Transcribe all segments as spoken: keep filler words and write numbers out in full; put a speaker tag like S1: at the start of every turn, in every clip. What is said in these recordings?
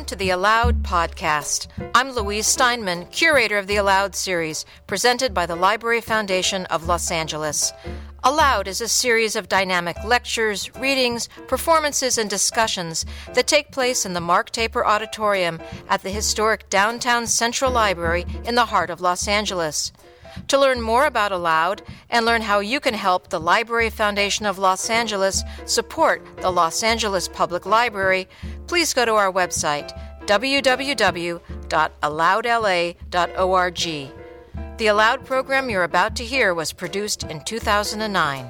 S1: Welcome to the Aloud podcast. I'm Louise Steinman, curator of the Aloud series, presented by the Library Foundation of Los Angeles. Aloud is a series of dynamic lectures, readings, performances, and discussions that take place in the Mark Taper Auditorium at the historic downtown Central Library in the heart of Los Angeles. To learn more about Aloud and learn how you can help the Library Foundation of Los Angeles support the Los Angeles Public Library, please go to our website, w w w dot aloud l a dot org. The Aloud program you're about to hear was produced in two thousand nine.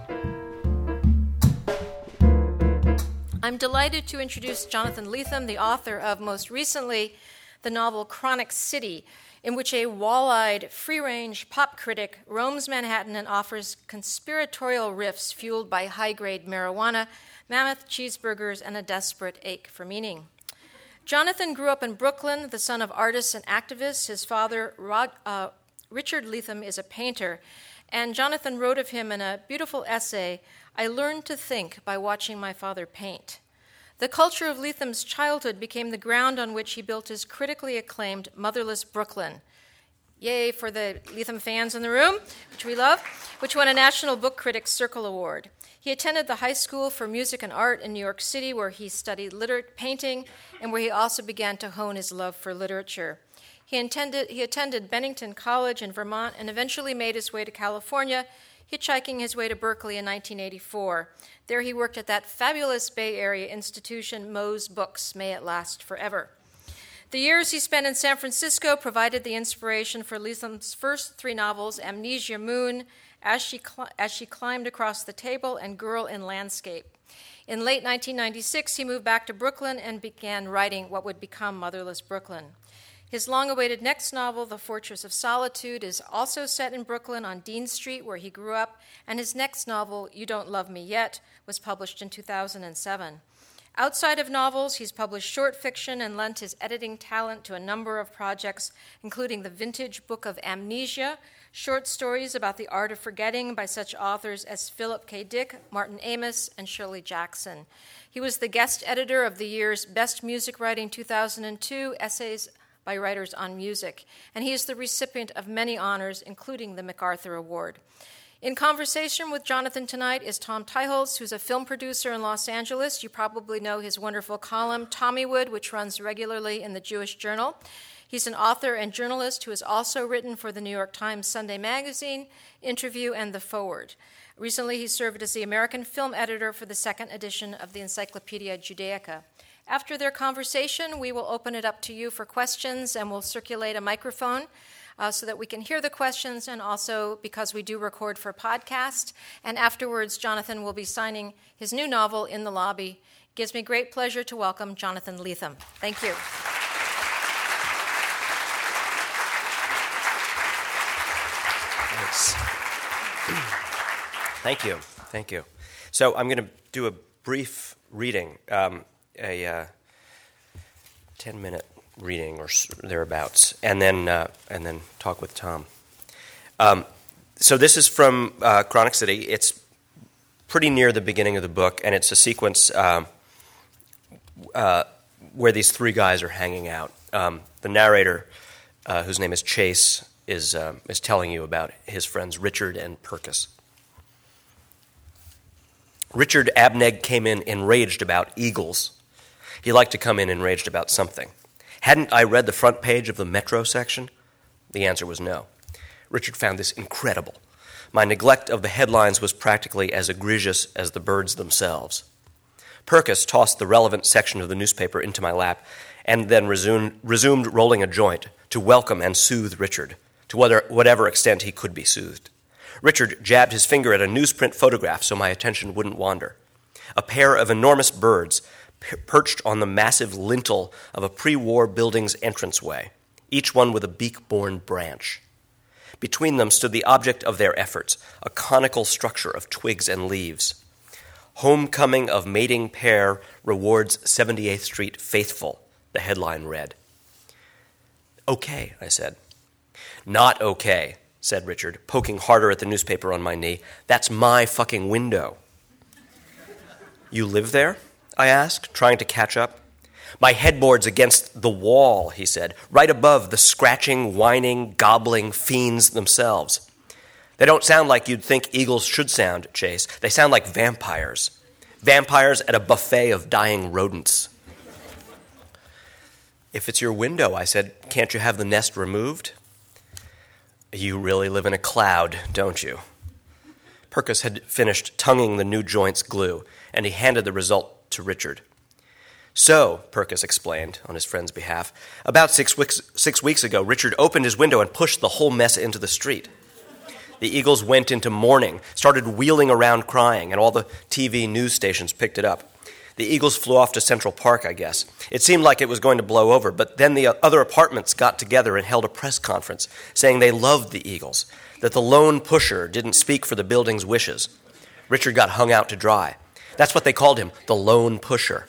S1: I'm delighted to introduce Jonathan Lethem, the author of, most recently, the novel Chronic City, in which a wall-eyed, free-range pop critic roams Manhattan and offers conspiratorial riffs fueled by high-grade marijuana, mammoth cheeseburgers, and a desperate ache for meaning. Jonathan grew up in Brooklyn, the son of artists and activists. His father, Rod, uh, Richard Lethem, is a painter, and Jonathan wrote of him in a beautiful essay, "I learned to think by watching my father paint." The culture of Lethem's childhood became the ground on which he built his critically acclaimed Motherless Brooklyn. Yay for the Lethem fans in the room, which we love, which won a National Book Critics Circle Award. He attended the High School for Music and Art in New York City, where he studied liter- painting and where he also began to hone his love for literature. He, intended, he attended Bennington College in Vermont and eventually made his way to California, hitchhiking his way to Berkeley in nineteen eighty-four. There he worked at that fabulous Bay Area institution, Moe's Books, May It Last Forever. The years he spent in San Francisco provided the inspiration for Lethem's first three novels, Amnesia Moon, As She, Cl- As She Climbed Across the Table, and Girl in Landscape. In late nineteen ninety-six, he moved back to Brooklyn and began writing what would become Motherless Brooklyn. His long-awaited next novel, The Fortress of Solitude, is also set in Brooklyn on Dean Street, where he grew up, and his next novel, You Don't Love Me Yet, was published in two thousand seven. Outside of novels, he's published short fiction and lent his editing talent to a number of projects, including the vintage book of Amnesia, short stories about the art of forgetting by such authors as Philip K. Dick, Martin Amis, and Shirley Jackson. He was the guest editor of the year's Best Music Writing two thousand two, Essays by Writers on Music, and he is the recipient of many honors, including the MacArthur Award. In conversation with Jonathan tonight is Tom Teichholz, who's a film producer in Los Angeles. You probably know his wonderful column, Tommywood, which runs regularly in the Jewish Journal. He's an author and journalist who has also written for the New York Times Sunday Magazine, Interview, and The Forward. Recently, he served as the American film editor for the second edition of the Encyclopedia Judaica. After their conversation, we will open it up to you for questions, and we'll circulate a microphone uh, so that we can hear the questions, and also because we do record for podcast. And afterwards, Jonathan will be signing his new novel in the lobby. It gives me great pleasure to welcome Jonathan Lethem. Thank you.
S2: Thanks. Thank you. Thank you. So I'm going to do a brief reading. Um, a uh, ten-minute reading or thereabouts, and then uh, and then talk with Tom. Um, so this is from uh, Chronic City. It's pretty near the beginning of the book, and it's a sequence um, uh, where these three guys are hanging out. Um, the narrator, uh, whose name is Chase, is uh, is telling you about his friends Richard and Perkis. Richard Abneg came in enraged about eagles. He liked to come in enraged about something. Hadn't I read the front page of the Metro section? The answer was no. Richard found this incredible. My neglect of the headlines was practically as egregious as the birds themselves. Perkis tossed the relevant section of the newspaper into my lap and then resumed, resumed rolling a joint to welcome and soothe Richard, to whatever, whatever extent he could be soothed. Richard jabbed his finger at a newsprint photograph so my attention wouldn't wander. A pair of enormous birds perched on the massive lintel of a pre-war building's entranceway, each one with a beak-borne branch. Between them stood the object of their efforts, a conical structure of twigs and leaves. Homecoming of mating pair rewards seventy-eighth Street faithful, the headline read. Okay, I said. Not okay, said Richard, poking harder at the newspaper on my knee. That's my fucking window. You live there? I asked, trying to catch up. My headboard's against the wall, he said, right above the scratching, whining, gobbling fiends themselves. They don't sound like you'd think eagles should sound, Chase. They sound like vampires. Vampires at a buffet of dying rodents. If it's your window, I said, can't you have the nest removed? You really live in a cloud, don't you? Purkis had finished tonguing the new joint's glue, and he handed the result to Richard. So, Purkis explained on his friend's behalf, about six weeks, six weeks ago, Richard opened his window and pushed the whole mess into the street. The eagles went into mourning, started wheeling around crying, and all the T V news stations picked it up. The eagles flew off to Central Park, I guess. It seemed like it was going to blow over, but then the other apartments got together and held a press conference saying they loved the eagles, that the lone pusher didn't speak for the building's wishes. Richard got hung out to dry. That's what they called him, the lone pusher.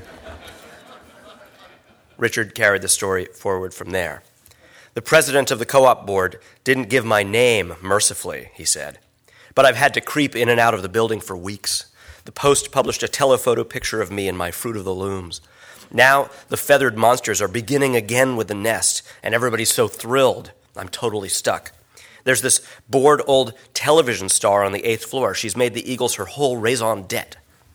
S2: Richard carried the story forward from there. The president of the co-op board didn't give my name mercifully, he said, but I've had to creep in and out of the building for weeks. The Post published a telephoto picture of me in my Fruit of the Looms. Now the feathered monsters are beginning again with the nest, and everybody's so thrilled. I'm totally stuck. There's this bored old television star on the eighth floor. She's made the eagles her whole raison d'etre.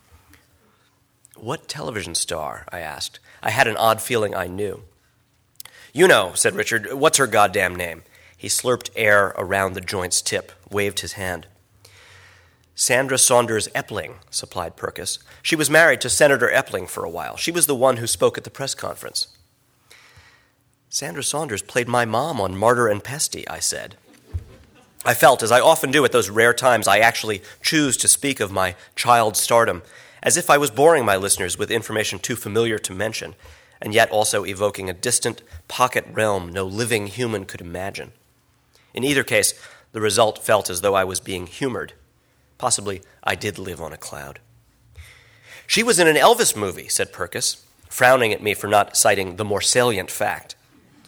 S2: What television star? I asked. I had an odd feeling I knew. You know, said Richard. What's her goddamn name? He slurped air around the joint's tip, waved his hand. Sandra Saunders Epling, supplied Purkis. She was married to Senator Epling for a while. She was the one who spoke at the press conference. Sandra Saunders played my mom on Martyr and Pesty, I said. I felt, as I often do at those rare times I actually choose to speak of my child stardom, as if I was boring my listeners with information too familiar to mention, and yet also evoking a distant pocket realm no living human could imagine. In either case, the result felt as though I was being humored. Possibly I did live on a cloud. She was in an Elvis movie, said Purkis, frowning at me for not citing the more salient fact.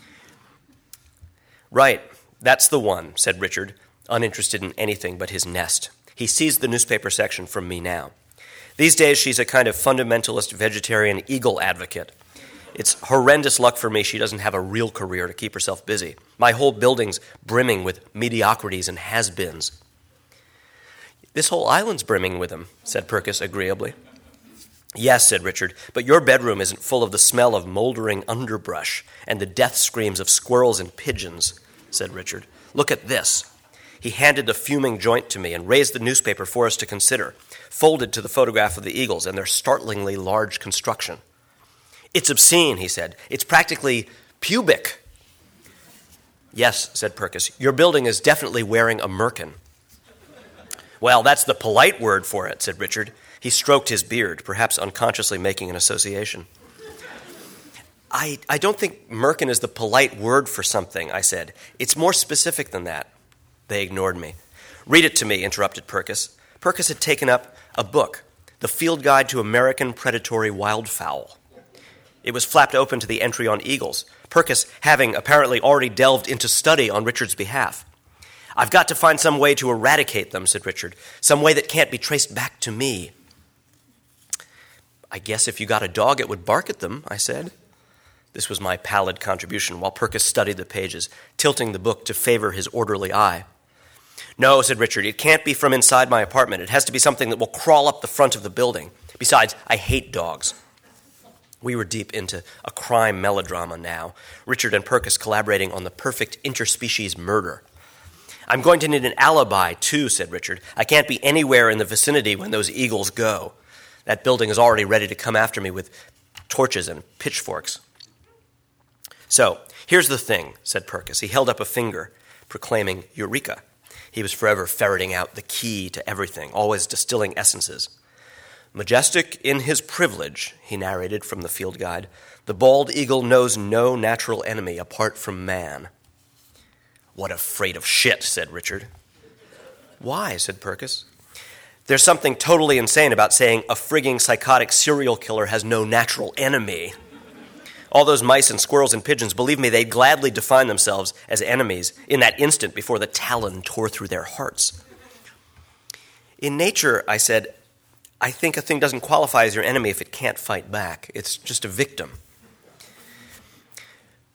S2: Right, that's the one, said Richard, uninterested in anything but his nest. He seized the newspaper section from me now. These days she's a kind of fundamentalist vegetarian eagle advocate. It's horrendous luck for me she doesn't have a real career to keep herself busy. My whole building's brimming with mediocrities and has-beens. This whole island's brimming with them, said Purkis agreeably. Yes, said Richard, but your bedroom isn't full of the smell of moldering underbrush and the death screams of squirrels and pigeons, said Richard. Look at this. He handed the fuming joint to me and raised the newspaper for us to consider, folded to the photograph of the eagles and their startlingly large construction. It's obscene, he said. It's practically pubic. Yes, said Purkis, your building is definitely wearing a merkin. Well, that's the polite word for it, said Richard. He stroked his beard, perhaps unconsciously making an association. I, I don't think merkin is the polite word for something, I said. It's more specific than that. They ignored me. Read it to me, interrupted Purkis. Purkis had taken up a book, The Field Guide to American Predatory Wildfowl. It was flapped open to the entry on eagles, Purkis having apparently already delved into study on Richard's behalf. I've got to find some way to eradicate them, said Richard, some way that can't be traced back to me. I guess if you got a dog, it would bark at them, I said. This was my pallid contribution while Purkis studied the pages, tilting the book to favor his orderly eye. No, said Richard, it can't be from inside my apartment. It has to be something that will crawl up the front of the building. Besides, I hate dogs. We were deep into a crime melodrama now, Richard and Purkis collaborating on the perfect interspecies murder. I'm going to need an alibi, too, said Richard. I can't be anywhere in the vicinity when those eagles go. That building is already ready to come after me with torches and pitchforks. So, here's the thing, said Purkis. He held up a finger, proclaiming Eureka. He was forever ferreting out the key to everything, always distilling essences. Majestic in his privilege, he narrated from the field guide, the bald eagle knows no natural enemy apart from man. What a freight of shit, said Richard. Why, said Purkis. There's something totally insane about saying a frigging psychotic serial killer has no natural enemy. All those mice and squirrels and pigeons, believe me, they'd gladly define themselves as enemies in that instant before the talon tore through their hearts. In nature, I said, I think a thing doesn't qualify as your enemy if it can't fight back. It's just a victim.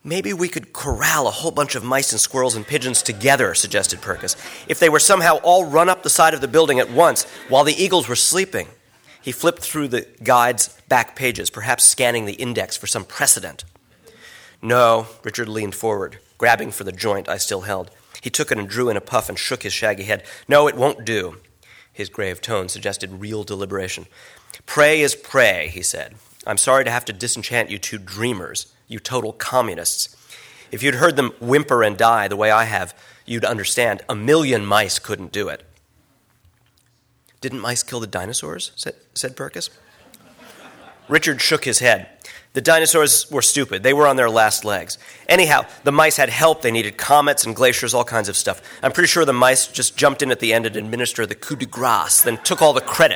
S2: Maybe we could corral a whole bunch of mice and squirrels and pigeons together, suggested Perkis, if they were somehow all run up the side of the building at once while the eagles were sleeping. He flipped through the guide's back pages, perhaps scanning the index for some precedent. No, Richard leaned forward, grabbing for the joint I still held. He took it and drew in a puff and shook his shaggy head. No, it won't do. His grave tone suggested real deliberation. Prey is prey, he said. I'm sorry to have to disenchant you two dreamers, you total communists. If you'd heard them whimper and die the way I have, you'd understand. A million mice couldn't do it. Didn't mice kill the dinosaurs? said, said Perkis. Richard shook his head. The dinosaurs were stupid. They were on their last legs. Anyhow, the mice had help. They needed comets and glaciers, all kinds of stuff. I'm pretty sure the mice just jumped in at the end and administered the coup de grace, then took all the credit.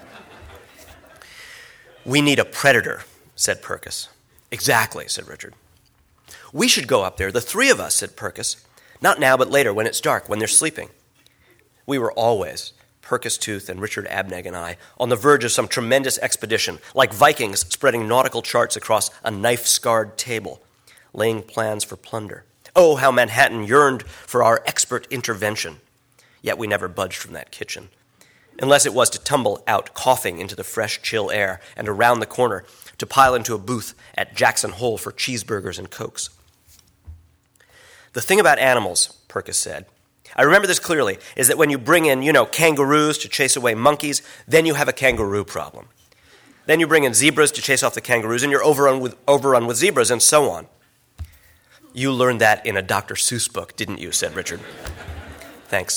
S2: We need a predator, said Perkis. Exactly, said Richard. We should go up there, the three of us, said Perkis. Not now, but later, when it's dark, when they're sleeping. We were always, Perkis Tooth and Richard Abneg and I, on the verge of some tremendous expedition, like Vikings spreading nautical charts across a knife-scarred table, laying plans for plunder. Oh, how Manhattan yearned for our expert intervention. Yet we never budged from that kitchen, unless it was to tumble out coughing into the fresh, chill air and around the corner to pile into a booth at Jackson Hole for cheeseburgers and Cokes. The thing about animals, Perkis said, I remember this clearly, is that when you bring in, you know, kangaroos to chase away monkeys, then you have a kangaroo problem. Then you bring in zebras to chase off the kangaroos, and you're overrun with, overrun with zebras, and so on. You learned that in a Doctor Seuss book, didn't you, said Richard. Thanks.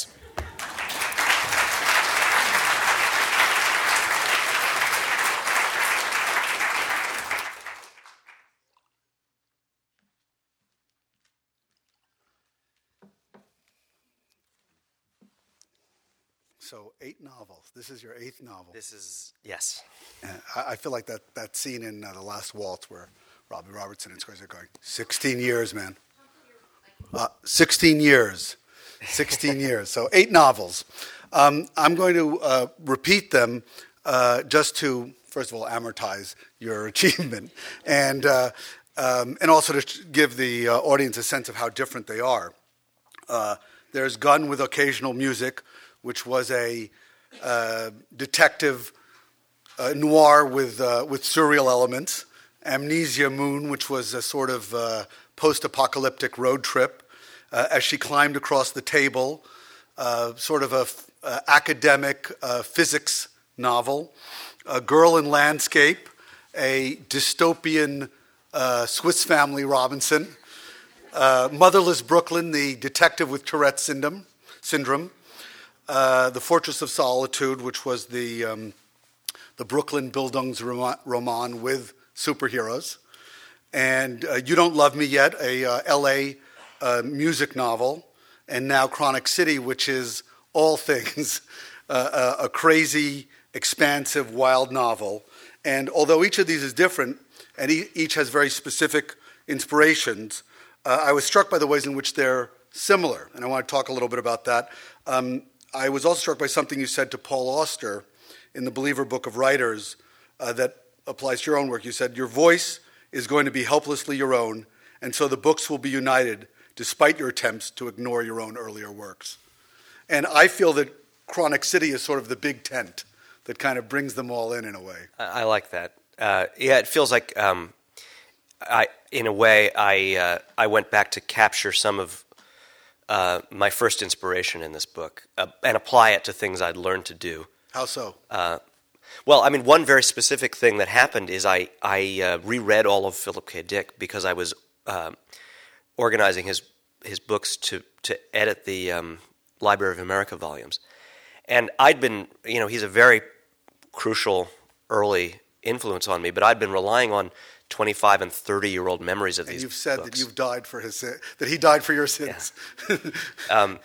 S3: So eight novels. This is your eighth novel.
S2: This is, yes.
S3: Uh, I, I feel like that, that scene in uh, The Last Waltz where Robbie Robertson and Scorsese are going, sixteen years, man. Uh, sixteen years. sixteen years. So eight novels. Um, I'm going to uh, repeat them uh, just to, first of all, amortize your achievement and, uh, um, and also to give the uh, audience a sense of how different they are. Uh, there's Gun with Occasional Music, which was a uh, detective uh, noir with uh, with surreal elements. Amnesia Moon, which was a sort of uh, post-apocalyptic road trip uh, as she climbed across the table, uh, sort of a f- uh, academic uh, physics novel. A Girl in Landscape, a dystopian uh, Swiss Family Robinson. Uh, Motherless Brooklyn, the detective with Tourette's syndrome. syndrome. Uh, the Fortress of Solitude, which was the um, the Brooklyn Bildungsroman with superheroes, and uh, You Don't Love Me Yet, a uh, L A uh, music novel, and now Chronic City, which is all things uh, a, a crazy, expansive, wild novel. And although each of these is different, and e- each has very specific inspirations, uh, I was struck by the ways in which they're similar, and I want to talk a little bit about that. Um, I was also struck by something you said to Paul Auster in the Believer Book of Writers uh, that applies to your own work. You said, your voice is going to be helplessly your own, and so the books will be united despite your attempts to ignore your own earlier works. And I feel that Chronic City is sort of the big tent that kind of brings them all in in a way.
S2: I, I like that. Uh, yeah, it feels like, um, I, in a way, I uh, I went back to capture some of Uh, my first inspiration in this book, uh, and apply it to things I'd learned to do.
S3: How so?
S2: Uh, well, I mean, one very specific thing that happened is I, I uh, reread all of Philip K. Dick because I was uh, organizing his his books to, to edit the um, Library of America volumes. And I'd been, you know, he's a very crucial early influence on me, but I'd been relying on twenty-five and thirty-year-old memories of
S3: and
S2: these
S3: you've said
S2: books.
S3: that you've died for his sin, that he died for your sins.
S2: Yeah. um,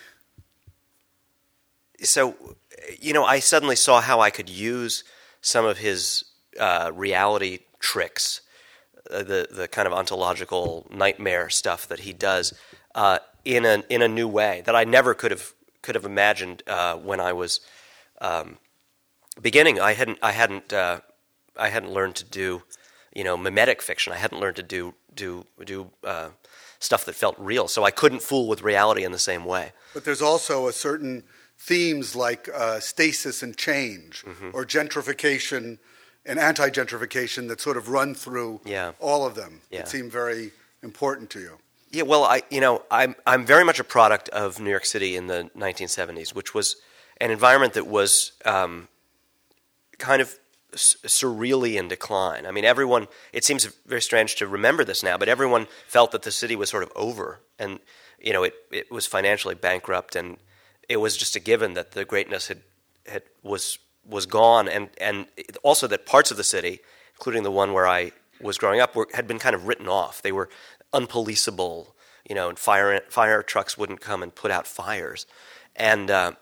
S2: so, you know, I suddenly saw how I could use some of his uh, reality tricks, uh, the the kind of ontological nightmare stuff that he does, uh, in a in a new way that I never could have could have imagined uh, when I was um, beginning. I hadn't I hadn't uh, I hadn't learned to do you know, mimetic fiction. I hadn't learned to do do do uh, stuff that felt real, so I couldn't fool with reality in the same way.
S3: But there's also a certain themes like uh, stasis and change, mm-hmm. or gentrification and anti-gentrification that sort of run through
S2: yeah.
S3: all of them.
S2: Yeah.
S3: It seemed very important to you.
S2: Yeah, well, I you know I'm I'm very much a product of New York City in the nineteen seventies, which was an environment that was um, kind of s- surreally in decline. I mean, everyone. It seems very strange to remember this now, but everyone felt that the city was sort of over, and you know it it was financially bankrupt, and it was just a given that the greatness had had was was gone, and and also that parts of the city, including the one where I was growing up, were, had been kind of written off. They were unpoliceable, you know, and fire fire trucks wouldn't come and put out fires, and uh,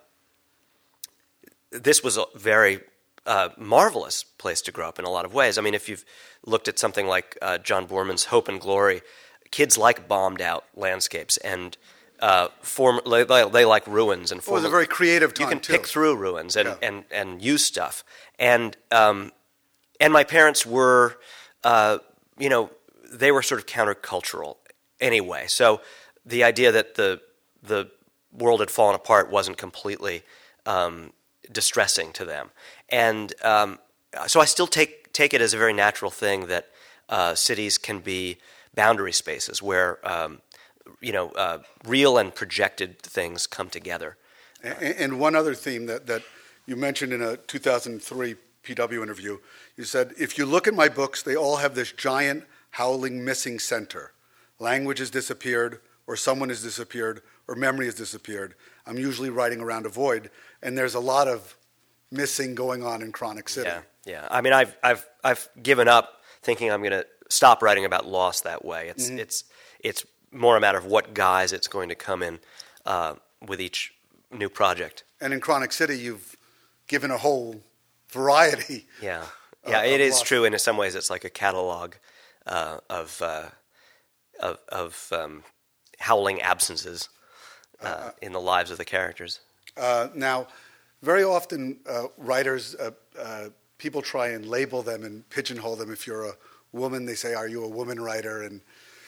S2: this was a very uh, marvelous place to grow up in a lot of ways. I mean, if you've looked at something like uh, John Boorman's Hope and Glory, kids like bombed out landscapes and uh, form they, they like ruins and.
S3: Form, it was a very creative time.
S2: You can
S3: too.
S2: pick through ruins and,
S3: yeah.
S2: and, and use stuff, and um, and my parents were, uh, you know. They were sort of countercultural anyway. So the idea that the the world had fallen apart wasn't completely um, distressing to them. And um, so I still take take it as a very natural thing that uh, cities can be boundary spaces where um, you know uh, real and projected things come together.
S3: And, and one other theme that, that you mentioned in a two thousand three P W interview, you said, if you look at my books, they all have this giant howling missing center. Language has disappeared, or someone has disappeared, or memory has disappeared. I'm usually writing around a void, and there's a lot of missing going on in Chronic City.
S2: Yeah, yeah. I mean, I've I've I've given up thinking I'm going to stop writing about loss that way. It's mm-hmm. it's it's more a matter of what guise it's going to come in uh, with each new project.
S3: And in Chronic City, you've given a whole variety.
S2: Yeah, yeah. It is true. In some ways, it's like a catalog. Uh, of uh, of, of um, howling absences uh, uh, in the lives of the characters.
S3: Uh, now, very often uh, writers, uh, uh, people try and label them and pigeonhole them. If you're a woman, they say, "Are you a woman writer?" And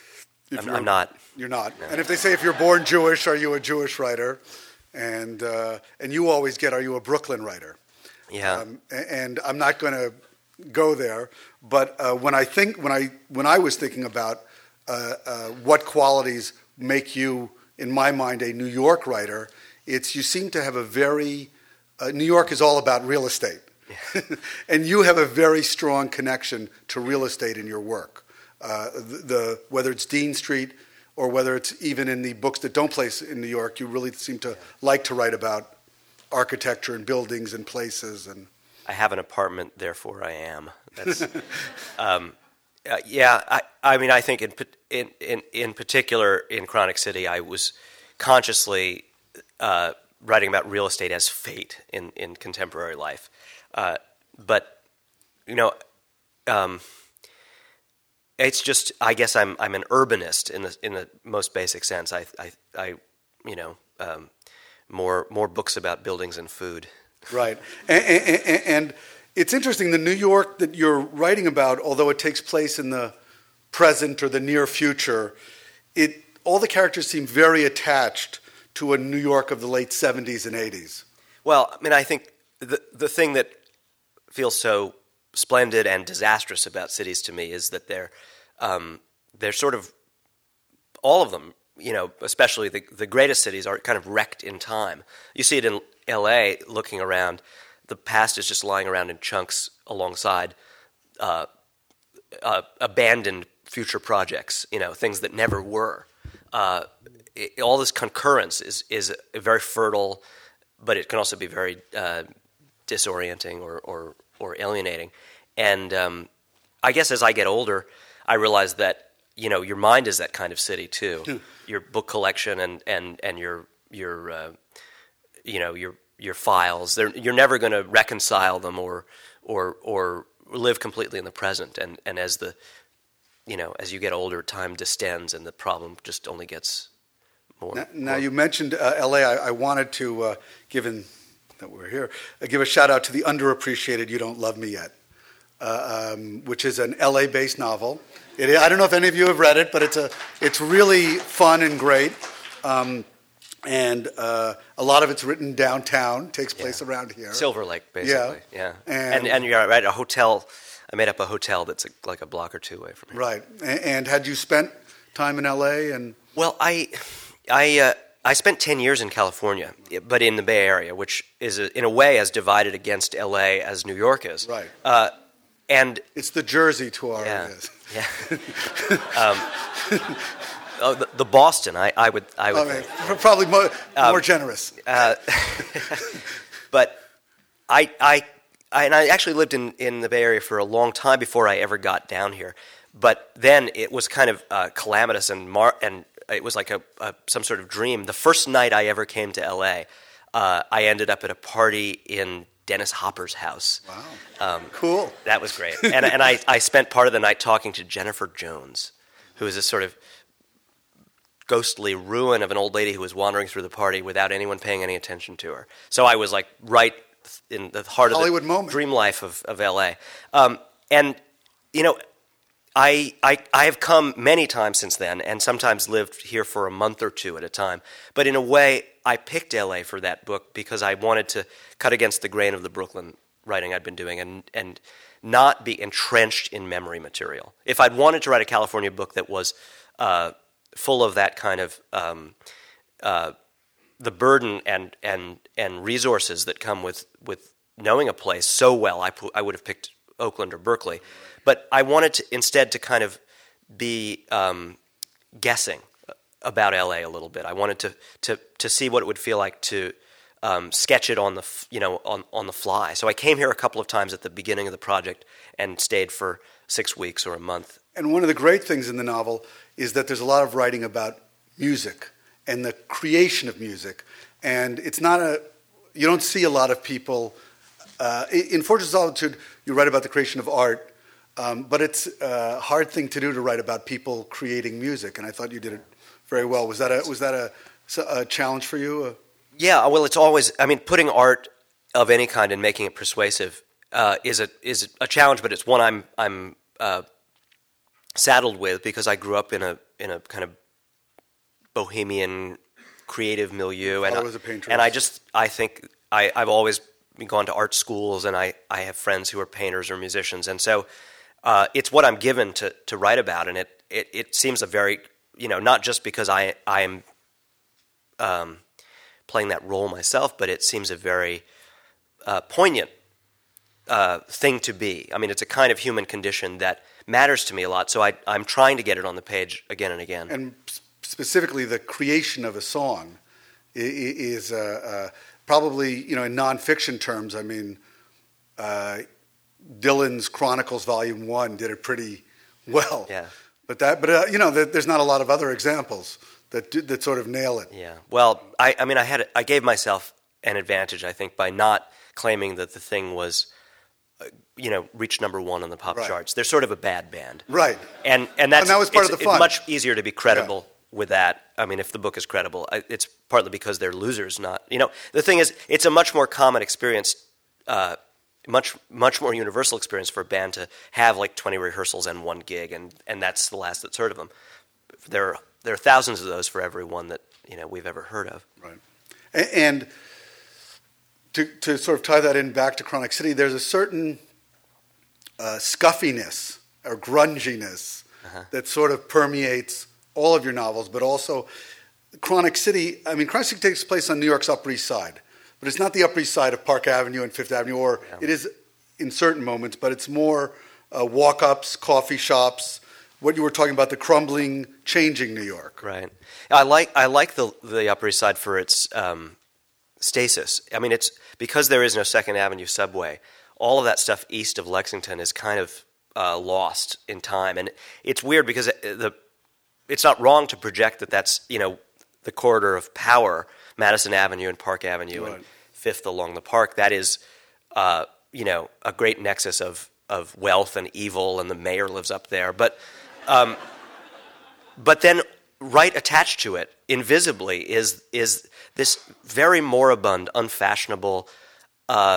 S3: if
S2: I'm,
S3: you're,
S2: I'm not.
S3: You're not.
S2: No.
S3: And if they say, "If you're born Jewish, are you a Jewish writer?" And uh, and you always get, "Are you a Brooklyn writer?"
S2: Yeah.
S3: Um, and I'm not going to go there, but uh, when I think when I when I was thinking about uh, uh, what qualities make you, in my mind, a New York writer, it's you seem to have a very uh, New York is all about real estate, yeah. And you have a very strong connection to real estate in your work. Uh, the, the whether it's Dean Street or whether it's even in the books that don't place in New York, you really seem to like to write about architecture and buildings and places and.
S2: I have an apartment, therefore I am. That's, um, uh, yeah, I, I mean, I think in, in in in particular in Chronic City, I was consciously uh, writing about real estate as fate in, in contemporary life. Uh, but you know, um, it's just I guess I'm I'm an urbanist in the in the most basic sense. I I, I you know um, more more books about buildings and food.
S3: Right. And, and, and it's interesting, the New York that you're writing about, although it takes place in the present or the near future, it all the characters seem very attached to a New York of the late seventies and eighties.
S2: Well, I mean, I think the the thing that feels so splendid and disastrous about cities to me is that they're um, they're sort of all of them, you know, especially the the greatest cities are kind of wrecked in time. You see it in L A, looking around, the past is just lying around in chunks alongside uh, uh, abandoned future projects, you know, things that never were. Uh, it, all this concurrence is is a very fertile, but it can also be very uh, disorienting or, or, or alienating. And um, I guess as I get older, I realize that, you know, your mind is that kind of city too. Hmm. Your book collection and, and, and your your uh, you know your your files. They're, you're never going to reconcile them or or or live completely in the present. And, and as the you know as you get older, time distends, and the problem just only gets more.
S3: Now, now
S2: more.
S3: you mentioned uh, L A. I, I wanted to, uh, given that we're here, uh, give a shout out to the underappreciated "You Don't Love Me Yet." uh, um, which is an L A-based novel. It, I don't know if any of you have read it, but it's a it's really fun and great. Um, and uh, a lot of it's written downtown, takes place yeah. around here.
S2: Silver Lake, basically.
S3: Yeah.
S2: yeah.
S3: And,
S2: and and you're right, a hotel. I made up a hotel that's a, like a block or two away from here.
S3: Right. And, and had you spent time in L A? And
S2: well, I I uh, I spent ten years in California, but in the Bay Area, which is a, in a way as divided against L A as New York is.
S3: Right.
S2: Uh, and
S3: it's the Jersey to our
S2: yeah,
S3: is.
S2: yeah. um, oh, the, the Boston, I, I would I would
S3: I mean,
S2: think.
S3: probably more, more
S2: um,
S3: generous.
S2: Uh, but I I. I, and I actually lived in, in the Bay Area for a long time before I ever got down here. But then it was kind of uh, calamitous, and mar- and it was like a, a some sort of dream. The first night I ever came to L A, uh, I ended up at a party in Dennis Hopper's house.
S3: Wow,
S2: um,
S3: cool.
S2: That was great. And and I, I spent part of the night talking to Jennifer Jones, who is this sort of ghostly ruin of an old lady who was wandering through the party without anyone paying any attention to her. So I was like right in the heart of
S3: Hollywood
S2: the
S3: moment.
S2: dream life of, of L A. Um, and, you know, I, I I have come many times since then and sometimes lived here for a month or two at a time. But in a way, I picked L A for that book because I wanted to cut against the grain of the Brooklyn writing I'd been doing and, and not be entrenched in memory material. If I'd wanted to write a California book that was uh, full of that kind of um, uh, the burden and and and resources that come with, with knowing a place so well, I pu- I would have picked Oakland or Berkeley. But I wanted to instead to kind of be um, guessing about L A a little bit. I wanted to to to see what it would feel like to um, sketch it on the f- you know on on the fly. So I came here a couple of times at the beginning of the project and stayed for six weeks or a month.
S3: And one of the great things in the novel is that there's a lot of writing about music and the creation of music. And it's not a, you don't see a lot of people, uh, in Fortress of Solitude, you write about the creation of art, um, but it's a hard thing to do to write about people creating music. And I thought you did it very well. Was that a, was that a, a challenge for you?
S2: Yeah, well, it's always, I mean, putting art of any kind and making it persuasive uh, is a is a challenge, but it's one I'm I'm uh, saddled with because I grew up in a in a kind of bohemian creative milieu, and
S3: I was a painter.
S2: And I just I think I, I've always gone to art schools, and I, I have friends who are painters or musicians, and so uh, it's what I'm given to, to write about, and it, it, it seems a very you know not just because I I am um, playing that role myself, but it seems a very uh, poignant uh, thing to be. I mean, it's a kind of human condition that matters to me a lot, so I, I'm trying to get it on the page again and again.
S3: And specifically, the creation of a song is uh, uh, probably, you know, in nonfiction terms, I mean, uh, Dylan's Chronicles Volume One did it pretty well.
S2: Yeah.
S3: But that, but uh, you know, there's not a lot of other examples that do, that sort of nail it.
S2: Yeah. Well, I, I mean, I had, I gave myself an advantage, I think, by not claiming that the thing was, uh, you know, reached number one on the pop
S3: right.
S2: charts. They're sort of a bad band.
S3: Right.
S2: And and that's
S3: and that was part
S2: it's,
S3: of the fun.
S2: It's much easier to be credible.
S3: Yeah.
S2: With that, I mean, if the book is credible, it's partly because they're losers, not, you know, the thing is, it's a much more common experience, uh, much much more universal experience for a band to have like twenty rehearsals and one gig, and, and that's the last that's heard of them. There are, there are thousands of those for every one that, you know, we've ever heard of.
S3: Right. And to, to sort of tie that in back to Chronic City, there's a certain uh, scuffiness or grunginess uh-huh. that sort of permeates all of your novels, but also Chronic City. I mean, Chronic City takes place on New York's Upper East Side, but it's not the Upper East Side of Park Avenue and Fifth Avenue, or yeah. it is in certain moments, but it's more uh, walk-ups, coffee shops, what you were talking about, the crumbling, changing New York.
S2: Right. I like I like the the Upper East Side for its um, stasis. I mean, it's because there is no Second Avenue subway, all of that stuff east of Lexington is kind of uh, lost in time, and it's weird because the it's not wrong to project that that's, you know, the corridor of power, Madison Avenue and Park Avenue right. and Fifth along the Park. That is, uh, you know, a great nexus of, of wealth and evil, and the mayor lives up there. But, um, but then right attached to it, invisibly, is is this very moribund, unfashionable, uh,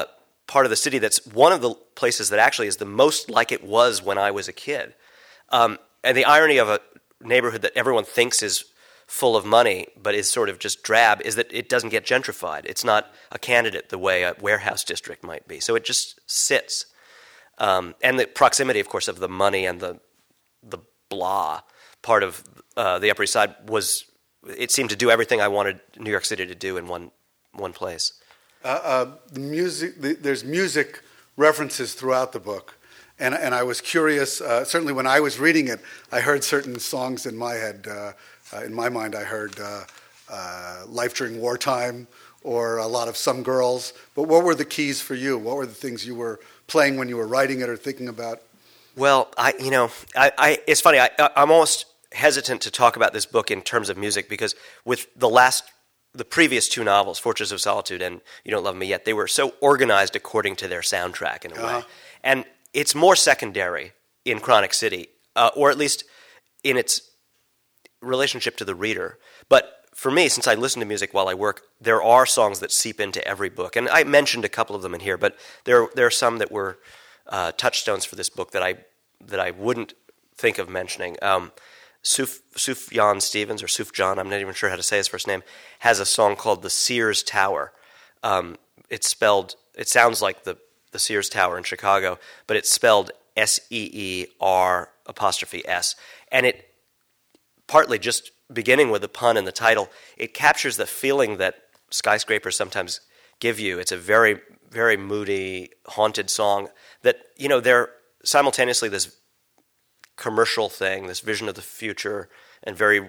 S2: part of the city that's one of the places that actually is the most like it was when I was a kid. Um, and the irony of a neighborhood that everyone thinks is full of money but is sort of just drab is that it doesn't get gentrified. It's not a candidate the way a warehouse district might be. So it just sits. Um, and the proximity, of course, of the money and the the blah part of uh, the Upper East Side was, it seemed to do everything I wanted New York City to do in one one place.
S3: Uh, uh, the music, the, there's music references throughout the book, and and I was curious. Uh, certainly, when I was reading it, I heard certain songs in my head. Uh, uh, in my mind, I heard uh, uh, "Life During Wartime" or a lot of "Some Girls." But what were the keys for you? What were the things you were playing when you were writing it or thinking about?
S2: Well, I you know, I, I it's funny. I, I'm almost hesitant to talk about this book in terms of music because with the last. The previous two novels, Fortress of Solitude and You Don't Love Me Yet, they were so organized according to their soundtrack in a
S3: uh-huh.
S2: way. And it's more secondary in Chronic City, uh, or at least in its relationship to the reader. But for me, since I listen to music while I work, there are songs that seep into every book. And I mentioned a couple of them in here, but there, there are some that were uh, touchstones for this book that I, that I wouldn't think of mentioning. Um, Suf, Sufjan Stevens, or Sufjan, I'm not even sure how to say his first name, has a song called The Sears Tower. Um, it's spelled, it sounds like the, the Sears Tower in Chicago, but it's spelled S E E R apostrophe S. And it, partly just beginning with the pun in the title, it captures the feeling that skyscrapers sometimes give you. It's a very, very moody, haunted song that, you know, they're simultaneously this commercial thing, this vision of the future, and very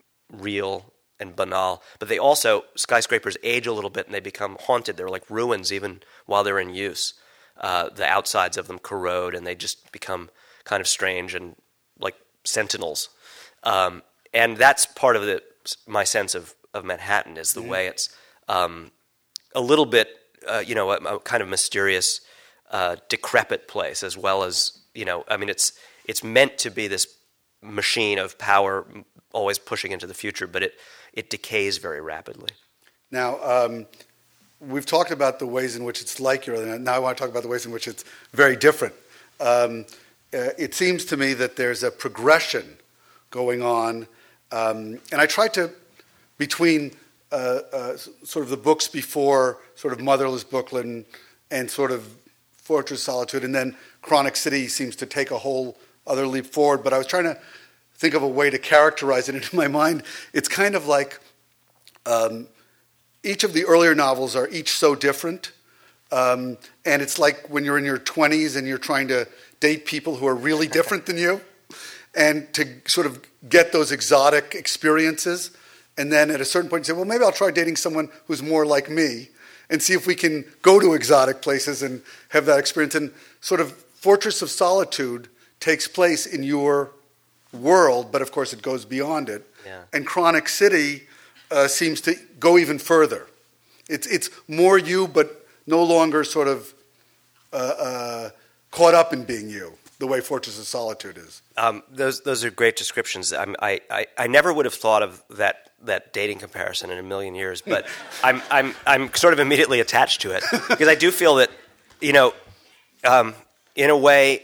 S2: real and banal. But they also, skyscrapers age a little bit and they become haunted. They're like ruins even while they're in use. Uh, the outsides of them corrode and they just become kind of strange and like sentinels. Um, and that's part of the, my sense of, of Manhattan is the mm-hmm. way it's um, a little bit, uh, you know, a, a kind of mysterious, uh, decrepit place as well as, you know, I mean, it's It's meant to be this machine of power always pushing into the future, but it, it decays very rapidly.
S3: Now, um, we've talked about the ways in which it's like your other. Now I want to talk about the ways in which it's very different. Um, uh, it seems to me that there's a progression going on, um, and I tried to, between uh, uh, sort of the books before, sort of Motherless Brooklyn and sort of Fortress of Solitude, and then Chronic City seems to take a whole other leap forward, but I was trying to think of a way to characterize it. And in my mind, it's kind of like um, each of the earlier novels are each so different, um, and it's like when you're in your twenties and you're trying to date people who are really different than you, and to sort of get those exotic experiences, and then at a certain point you say, well, maybe I'll try dating someone who's more like me, and see if we can go to exotic places and have that experience. And sort of Fortress of Solitude takes place in your world, but of course it goes beyond it.
S2: Yeah.
S3: And Chronic City uh, seems to go even further. It's it's more you, but no longer sort of uh, uh, caught up in being you, the way Fortress of Solitude is.
S2: Um, those those are great descriptions. I'm, I, I I never would have thought of that that dating comparison in a million years, but I'm I'm I'm sort of immediately attached to it because I do feel that, you know, um, in a way.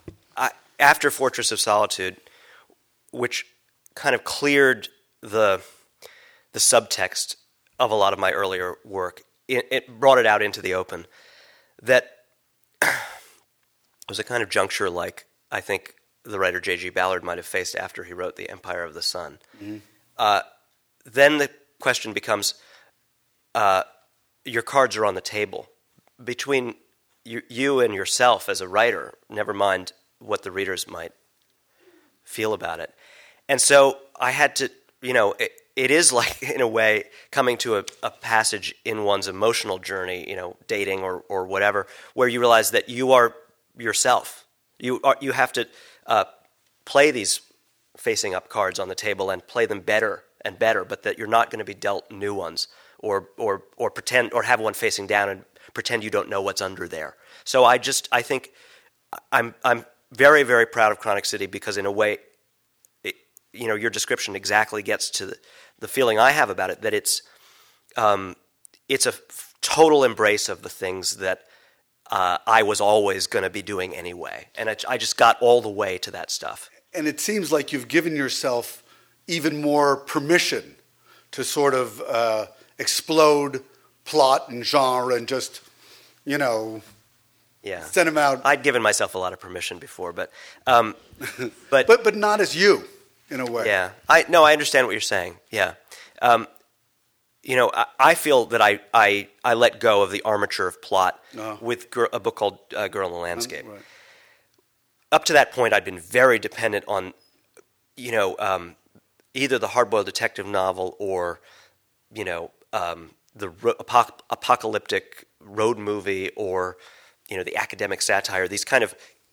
S2: After Fortress of Solitude, which kind of cleared the the subtext of a lot of my earlier work, it, it brought it out into the open. That was a kind of juncture like I think the writer J G Ballard might have faced after he wrote The Empire of the Sun. Mm-hmm. Uh, then the question becomes, uh, your cards are on the table. Between you, you and yourself as a writer, never mind what the readers might feel about it. And so I had to, you know, it, it is like, in a way, coming to a, a passage in one's emotional journey, you know, dating or, or whatever, where you realize that you are yourself. You are, you have to uh, play these facing up cards on the table and play them better and better, but that you're not going to be dealt new ones or or or pretend or have one facing down and pretend you don't know what's under there. So I just, I think I'm I'm very, very proud of Chronic City because in a way, it, you know, your description exactly gets to the, the feeling I have about it, that it's um, it's a f- total embrace of the things that uh, I was always going to be doing anyway. And I, I just got all the way to that stuff.
S3: And it seems like you've given yourself even more permission to sort of uh, explode plot and genre and just, you know,
S2: yeah.
S3: send them out.
S2: I'd given myself a lot of permission before, but, um, but,
S3: but but not as you, in a way.
S2: Yeah, I no, I understand what you're saying. Yeah, um, you know, I, I feel that I, I I let go of the armature of plot
S3: oh.
S2: with gir- a book called uh, Girl in the Landscape.
S3: Um, right.
S2: Up to that point, I'd been very dependent on, you know, um, either the hard-boiled detective novel or, you know, um, the ro- apoc- apocalyptic road movie or, you know, the academic satire. These kind of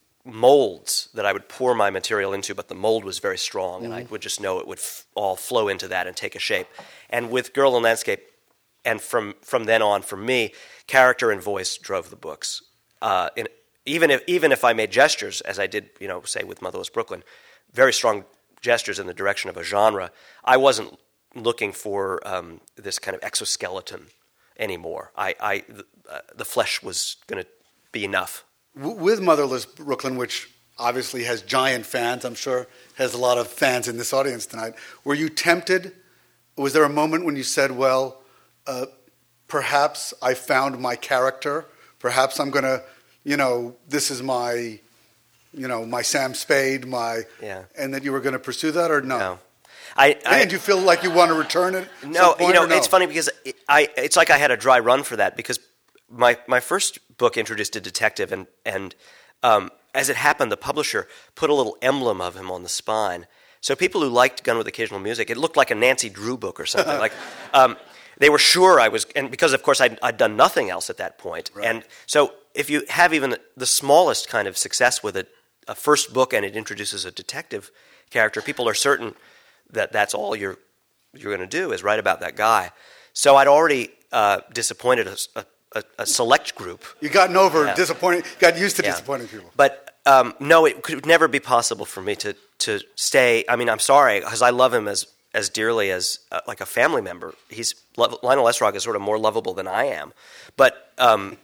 S2: molds that I would pour my material into, but the mold was very strong, mm-hmm. and I would just know it would f- all flow into that and take a shape. And with Girl in the Landscape, and from, from then on, for me, character and voice drove the books. Uh, in, even if even if I made gestures, as I did, you know, say with Motherless Brooklyn, very strong gestures in the direction of a genre, I wasn't looking for um, this kind of exoskeleton anymore. I, I the, uh, the flesh was going to be enough.
S3: With Motherless Brooklyn, which obviously has giant fans, I'm sure has a lot of fans in this audience tonight, were you tempted? Was there a moment when you said, well, uh, perhaps I found my character, perhaps I'm going to, you know, this is my, you know, my Sam Spade, my,
S2: yeah.
S3: and that you were going to pursue that, or no?
S2: No. I, I,
S3: Did you feel like you want to return it?
S2: No, you know,
S3: no?
S2: it's funny because it, I, it's like I had a dry run for that because my, my first book introduced a detective, and, and um, as it happened, the publisher put a little emblem of him on the spine. So people who liked Gun with Occasional Music, it looked like a Nancy Drew book or something. like um, they were sure I was, and because of course I'd, I'd done nothing else at that point.
S3: Right.
S2: And so if you have even the smallest kind of success with it, a first book, and it introduces a detective character, people are certain that that's all you're you're going to do is write about that guy. So I'd already uh, disappointed a, a, a select group.
S3: You gotten over
S2: yeah.
S3: disappointing, got used to
S2: yeah.
S3: disappointing people.
S2: But um, no, it could never be possible for me to to stay. I mean, I'm sorry because I love him as as dearly as uh, like a family member. He's Lionel Esrog is sort of more lovable than I am, but um,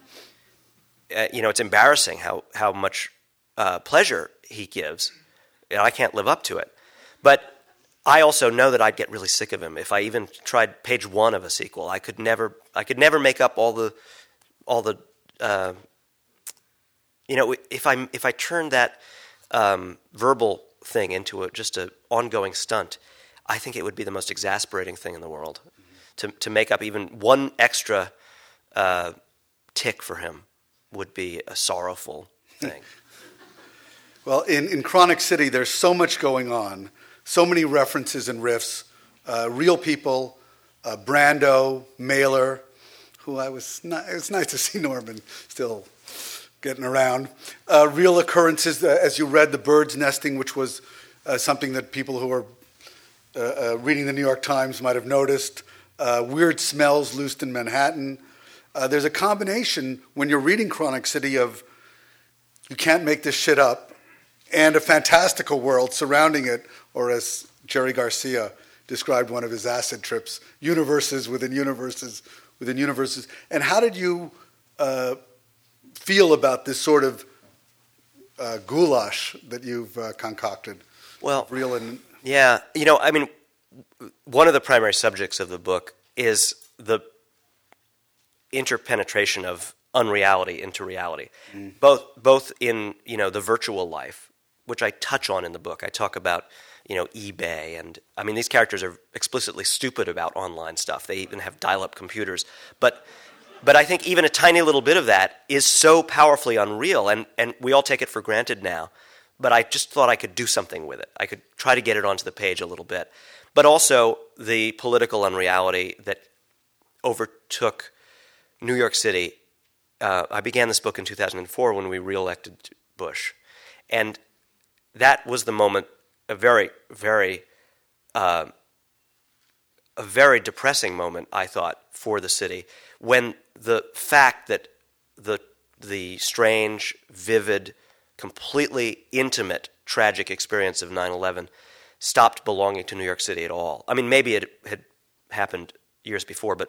S2: uh, you know, it's embarrassing how how much uh, pleasure he gives, and I can't live up to it. But I also know that I'd get really sick of him if I even tried page one of a sequel. I could never, I could never make up all the, all the, uh, you know, if I if I turned that um, verbal thing into a, just an ongoing stunt, I think it would be the most exasperating thing in the world. Mm-hmm. To to make up even one extra uh, tick for him would be a sorrowful thing.
S3: Well, in, in Chronic City, there's so much going on. So many references and riffs, uh, real people, uh, Brando, Mailer, who I was, not, it was nice to see Norman still getting around. Uh, real occurrences, uh, as you read, the birds nesting, which was uh, something that people who are uh, uh, reading the New York Times might have noticed. Uh, weird smells loosed in Manhattan. Uh, there's a combination when you're reading Chronic City of you can't make this shit up, and a fantastical world surrounding it, or as Jerry Garcia described one of his acid trips, universes within universes within universes. And how did you uh, feel about this sort of uh, goulash that you've uh, concocted?
S2: Well,
S3: real and
S2: yeah, you know, I mean, one of the primary subjects of the book is the interpenetration of unreality into reality, mm. both both in you know the virtual life, which I touch on in the book. I talk about, you know, eBay, and I mean, these characters are explicitly stupid about online stuff. They even have dial-up computers. But but I think even a tiny little bit of that is so powerfully unreal, and, and we all take it for granted now. But I just thought I could do something with it. I could try to get it onto the page a little bit. But also the political unreality that overtook New York City. Uh, I began this book in two thousand four when we re-elected Bush. And that was the moment, a very, very, uh, a very depressing moment, I thought, for the city, when the fact that the the strange, vivid, completely intimate, tragic experience of nine eleven stopped belonging to New York City at all. I mean, maybe it had happened years before, but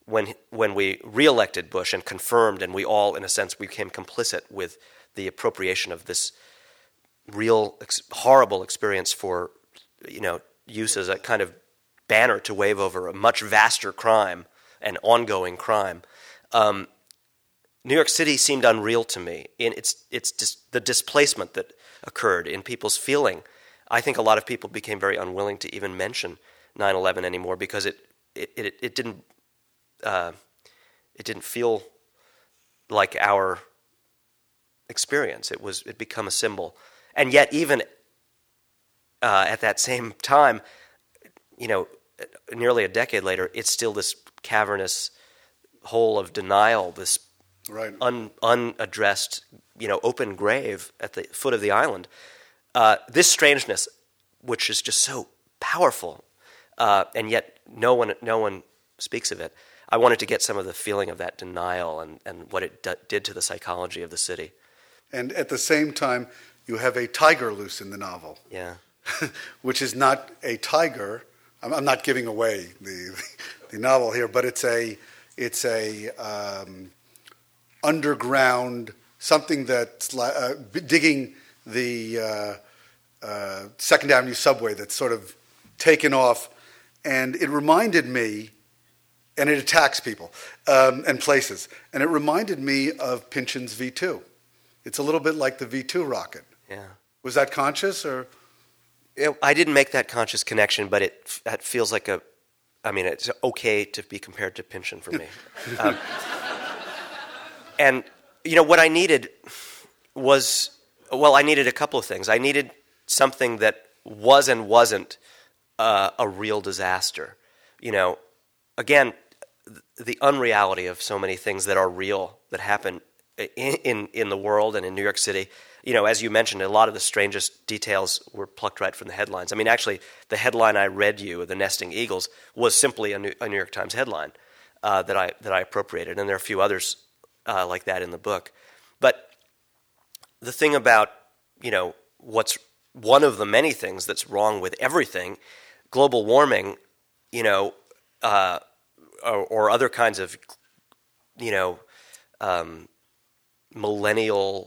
S2: when when we reelected Bush and confirmed, and we all, in a sense, became complicit with the appropriation of this real ex- horrible experience for, you know, use as a kind of banner to wave over a much vaster crime and ongoing crime. Um, New York City seemed unreal to me in its its dis- the displacement that occurred in people's feeling. I think a lot of people became very unwilling to even mention nine eleven anymore because it it it, it didn't uh, it didn't feel like our experience. It was it become a symbol, and yet even uh, at that same time, you know, nearly a decade later, it's still this cavernous hole of denial, this
S3: right.
S2: un, unaddressed, you know, open grave at the foot of the island. Uh, this strangeness, which is just so powerful, uh, and yet no one no one speaks of it. I wanted to get some of the feeling of that denial and, and what it d- did to the psychology of the city.
S3: And at the same time, you have a tiger loose in the novel.
S2: Yeah.
S3: Which is not a tiger. I'm, I'm not giving away the, the novel here, but it's a it's a um, underground something that's uh, digging the uh, uh, Second Avenue subway that's sort of taken off, and it reminded me, and it attacks people um, and places, and it reminded me of Pynchon's V two. It's a little bit like the V two rocket.
S2: Yeah.
S3: Was that conscious or?
S2: It, I didn't make that conscious connection, but it it feels like a. I mean, it's okay to be compared to Pynchon for me. um, and you know what I needed was, well, I needed a couple of things. I needed something that was and wasn't uh, a real disaster. You know, again, the unreality of so many things that are real that happen in, in in the world and in New York City. You know, as you mentioned, a lot of the strangest details were plucked right from the headlines. I mean, actually, the headline I read you, "The Nesting Eagles," was simply a New, a New York Times headline uh, that I that I appropriated, and there are a few others uh, like that in the book. But the thing about, you know, what's one of the many things that's wrong with everything, global warming, you know, uh, or, or other kinds of, you know, um, millennial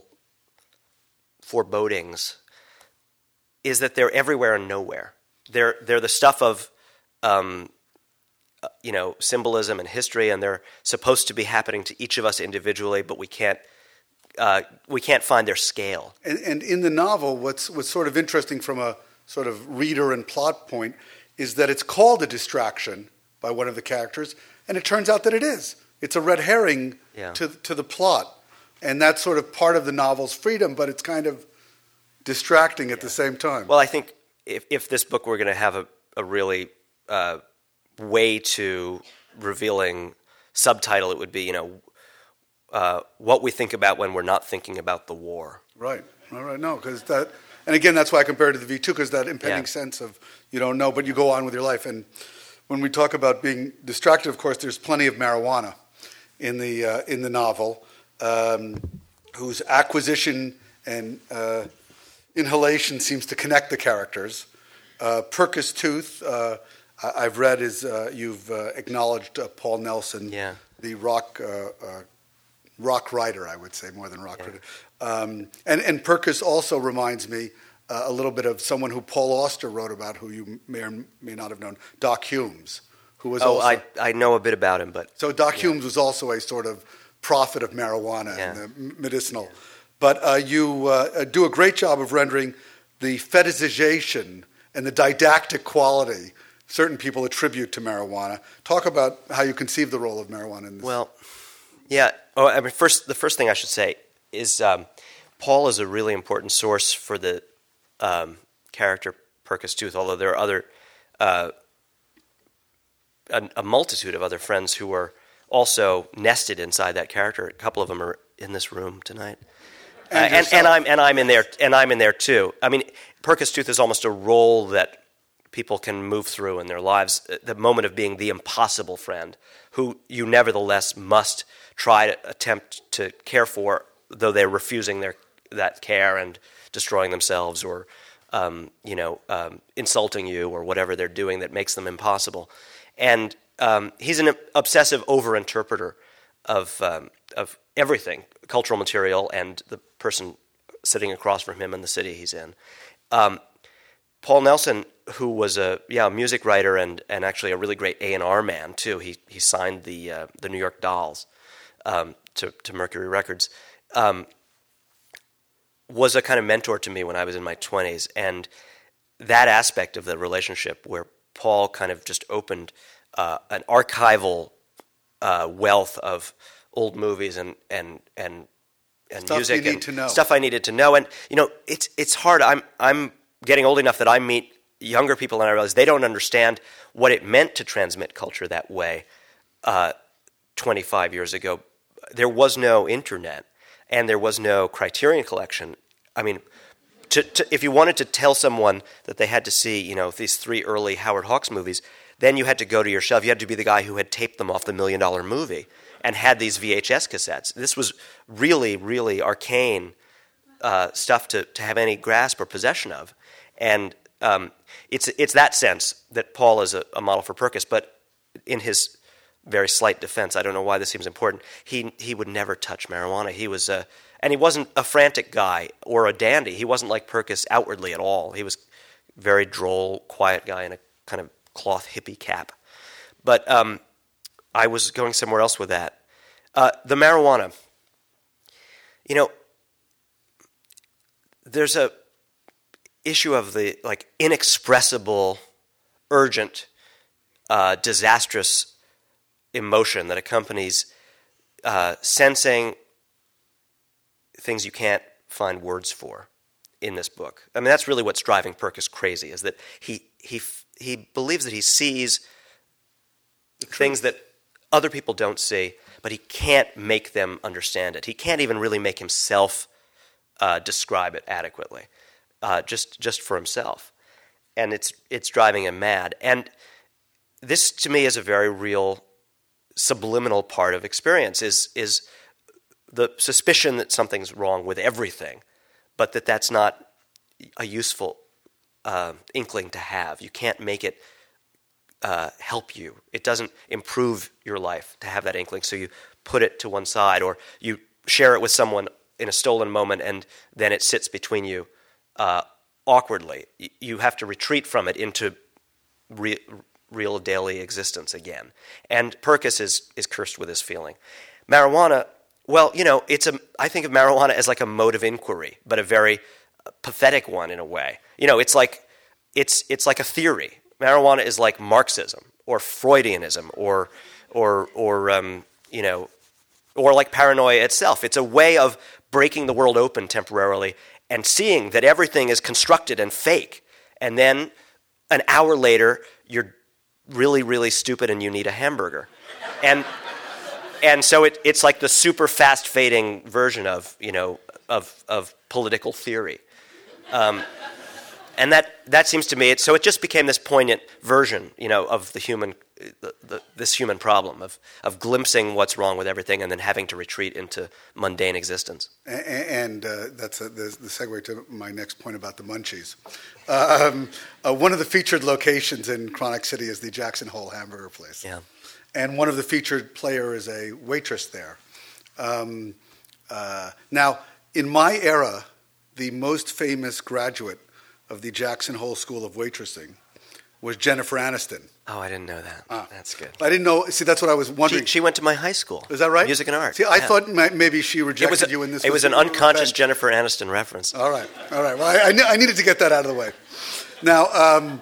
S2: forebodings, is that they're everywhere and nowhere. They're they're the stuff of, um, uh, you know, symbolism and history, and they're supposed to be happening to each of us individually, but we can't uh, we can't find their scale.
S3: And, and in the novel, what's what's sort of interesting from a sort of reader and plot point is that it's called a distraction by one of the characters, and it turns out that it is. It's a red herring
S2: yeah.
S3: to to the plot. And that's sort of part of the novel's freedom, but it's kind of distracting at yeah. the same time.
S2: Well, I think if, if this book were going to have a, a really uh, way to revealing subtitle, it would be, you know, uh, what we think about when we're not thinking about the war.
S3: Right. All right. No, because that, and again, that's why I compared it to the V two, because that impending yeah. sense of you don't know, but you go on with your life. And when we talk about being distracted, of course, there's plenty of marijuana in the uh, in the novel. Um, whose acquisition and uh, inhalation seems to connect the characters. Uh, Purkis Tooth, uh, I- I've read, is uh, you've uh, acknowledged uh, Paul Nelson,
S2: yeah.
S3: the rock uh, uh, rock writer, I would say, more than rock yeah. writer. Um, and, and Purkis also reminds me uh, a little bit of someone who Paul Auster wrote about, who you may or may not have known, Doc Humes, who was
S2: oh,
S3: also...
S2: I, I know a bit about him, but...
S3: So Doc
S2: yeah.
S3: Humes was also a sort of prophet of marijuana
S2: yeah.
S3: and the medicinal. Yeah. But uh, you uh, do a great job of rendering the fetishization and the didactic quality certain people attribute to marijuana. Talk about how you conceive the role of marijuana in this.
S2: Well, yeah. Oh, I mean, first, the first thing I should say is um, Paul is a really important source for the um, character Purkis Tooth, although there are other, uh, a, a multitude of other friends who are also nested inside that character. A couple of them are in this room tonight,
S3: and,
S2: uh, and, and I'm and I'm in there and I'm in there too. I mean, Purkis Tooth is almost a role that people can move through in their lives. The moment of being the impossible friend, who you nevertheless must try to attempt to care for, though they're refusing their that care and destroying themselves, or um, you know, um, insulting you, or whatever they're doing that makes them impossible. And um, he's an obsessive over-interpreter of um, of everything, cultural material, and the person sitting across from him in the city he's in. Um, Paul Nelson, who was a yeah a music writer and, and actually a really great A and R man too. He he signed the uh, the New York Dolls um, to to Mercury Records. Um, was a kind of mentor to me when I was in my twenties, and that aspect of the relationship where Paul kind of just opened uh, an archival uh, wealth of old movies and and and and
S3: stuff
S2: music
S3: you need
S2: and
S3: to know.
S2: stuff I needed to know. And you know, it's it's hard. I'm I'm getting old enough that I meet younger people and I realize they don't understand what it meant to transmit culture that way. Uh, twenty-five years ago, there was no internet and there was no Criterion Collection. I mean, to, to, if you wanted to tell someone that they had to see, you know, these three early Howard Hawks movies, then you had to go to your shelf. You had to be the guy who had taped them off the Million Dollar Movie and had these V H S cassettes. This was really, really arcane uh, stuff to, to have any grasp or possession of. And um, it's it's that sense that Paul is a, a model for Purkis. But in his very slight defense, I don't know why this seems important, he he would never touch marijuana. He was a, and he wasn't a frantic guy or a dandy. He wasn't like Purkis outwardly at all. He was a very droll, quiet guy in a kind of cloth hippie cap. But um, I was going somewhere else with that. Uh, the marijuana. You know, there's a issue of the like inexpressible, urgent, uh, disastrous emotion that accompanies uh, sensing things you can't find words for in this book. I mean, that's really what's driving Purkis crazy, is that he he he believes that he sees things that other people don't see, but he can't make them understand it. He can't even really make himself uh, describe it adequately, uh, just just for himself, and it's it's driving him mad. And this, to me, is a very real subliminal part of experience. Is is the suspicion that something's wrong with everything, but that that's not a useful uh, inkling to have. You can't make it uh, help you. It doesn't improve your life to have that inkling, so you put it to one side, or you share it with someone in a stolen moment, and then it sits between you uh, awkwardly. You have to retreat from it into re- real daily existence again. And Purkis is, is cursed with this feeling. Marijuana, well, you know, it's a. I think of marijuana as like a mode of inquiry, but a very pathetic one in a way. You know, it's like it's it's like a theory. Marijuana is like Marxism or Freudianism or or or um, you know, or like paranoia itself. It's a way of breaking the world open temporarily and seeing that everything is constructed and fake. And then an hour later, you're really, really stupid and you need a hamburger. And and so it, it's like the super fast fading version of, you know, of of political theory. Um, and that, that seems to me, it, so it just became this poignant version, you know, of the human, the, the, this human problem of, of glimpsing what's wrong with everything and then having to retreat into mundane existence.
S3: And, and uh, that's a, the, the segue to my next point about the munchies. Um, uh, one of the featured locations in Chronic City is the Jackson Hole hamburger place.
S2: Yeah.
S3: And one of the featured player is a waitress there. Um, uh, now, in my era, the most famous graduate of the Jackson Hole School of Waitressing was Jennifer Aniston.
S2: Oh, I didn't know that. Uh, that's good.
S3: I didn't know. See, that's what I was wondering.
S2: She, she went to my high school.
S3: Is that right?
S2: Music and art.
S3: See, I
S2: yeah.
S3: thought maybe she rejected
S2: it was a,
S3: you in this.
S2: It was, was an unconscious Jennifer Aniston reference.
S3: All right, all right. Well, I, I, kn- I needed to get that out of the way. Now, um,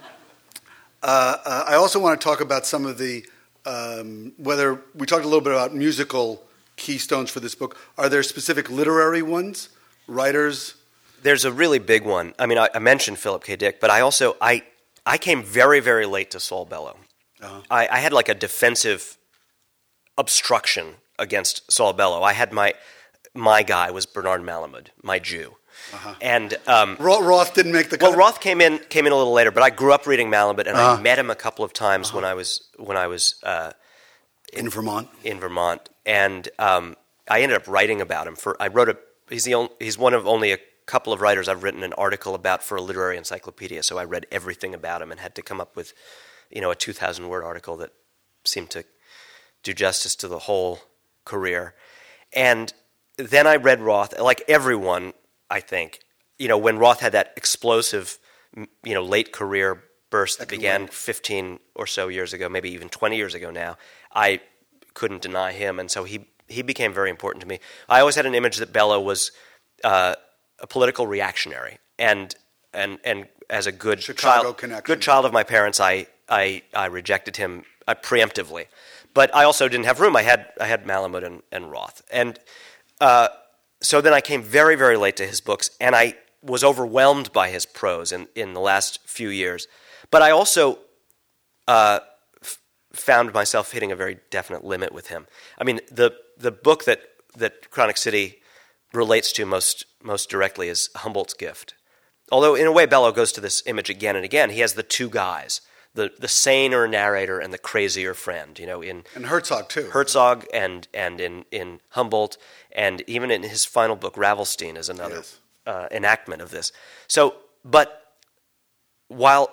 S3: uh, uh, I also want to talk about some of the um, whether we talked a little bit about musical keystones for this book. Are there specific literary ones, writers?
S2: There's a really big one. I mean, I, I mentioned Philip K. Dick, but I also I I came very very late to Saul Bellow. Uh-huh. I, I had like a defensive obstruction against Saul Bellow. I had my my guy was Bernard Malamud, my Jew, uh-huh. and um,
S3: Roth didn't make the cut.
S2: Well, Roth came in came in a little later, but I grew up reading Malamud, and uh-huh. I met him a couple of times uh-huh. when I was when I was uh,
S3: in, in Vermont.
S2: In Vermont, and um, I ended up writing about him. For I wrote a he's the only, he's one of only a couple of writers I've written an article about for a literary encyclopedia, so I read everything about him and had to come up with, you know, a two thousand word article that seem to do justice to the whole career. And then I read Roth, like everyone, I think. You know, when Roth had that explosive, you know, late career burst that began fifteen or so years ago, maybe even twenty years ago now, I couldn't deny him, and so he he became very important to me. I always had an image that Bellow was uh, a political reactionary, and and and as a good
S3: Chicago
S2: child,
S3: connection.
S2: good child of my parents, I I, I rejected him uh, preemptively. But I also didn't have room. I had I had Malamud and, and Roth, and uh, so then I came very very late to his books, and I was overwhelmed by his prose in, in the last few years. But I also uh, f- found myself hitting a very definite limit with him. I mean, the the book that, that Chronic City relates to most most directly is Humboldt's Gift. Although in a way Bellow goes to this image again and again. He has the two guys, the the saner narrator and the crazier friend. You know, in
S3: and Herzog too.
S2: Herzog and and in, in Humboldt, and even in his final book, Ravelstein is another
S3: Yes.
S2: uh, enactment of this. So, but while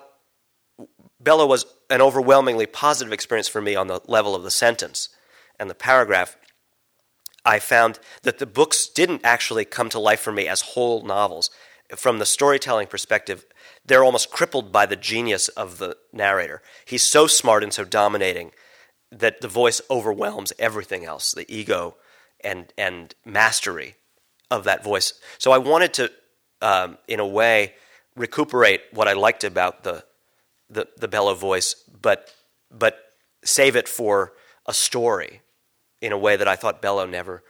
S2: Bellow was an overwhelmingly positive experience for me on the level of the sentence and the paragraph, I found that the books didn't actually come to life for me as whole novels. From the storytelling perspective, they're almost crippled by the genius of the narrator. He's so smart and so dominating that the voice overwhelms everything else, the ego and and mastery of that voice. So I wanted to, um, in a way, recuperate what I liked about the the, the Bellow voice, but but save it for a story in a way that I thought Bellow never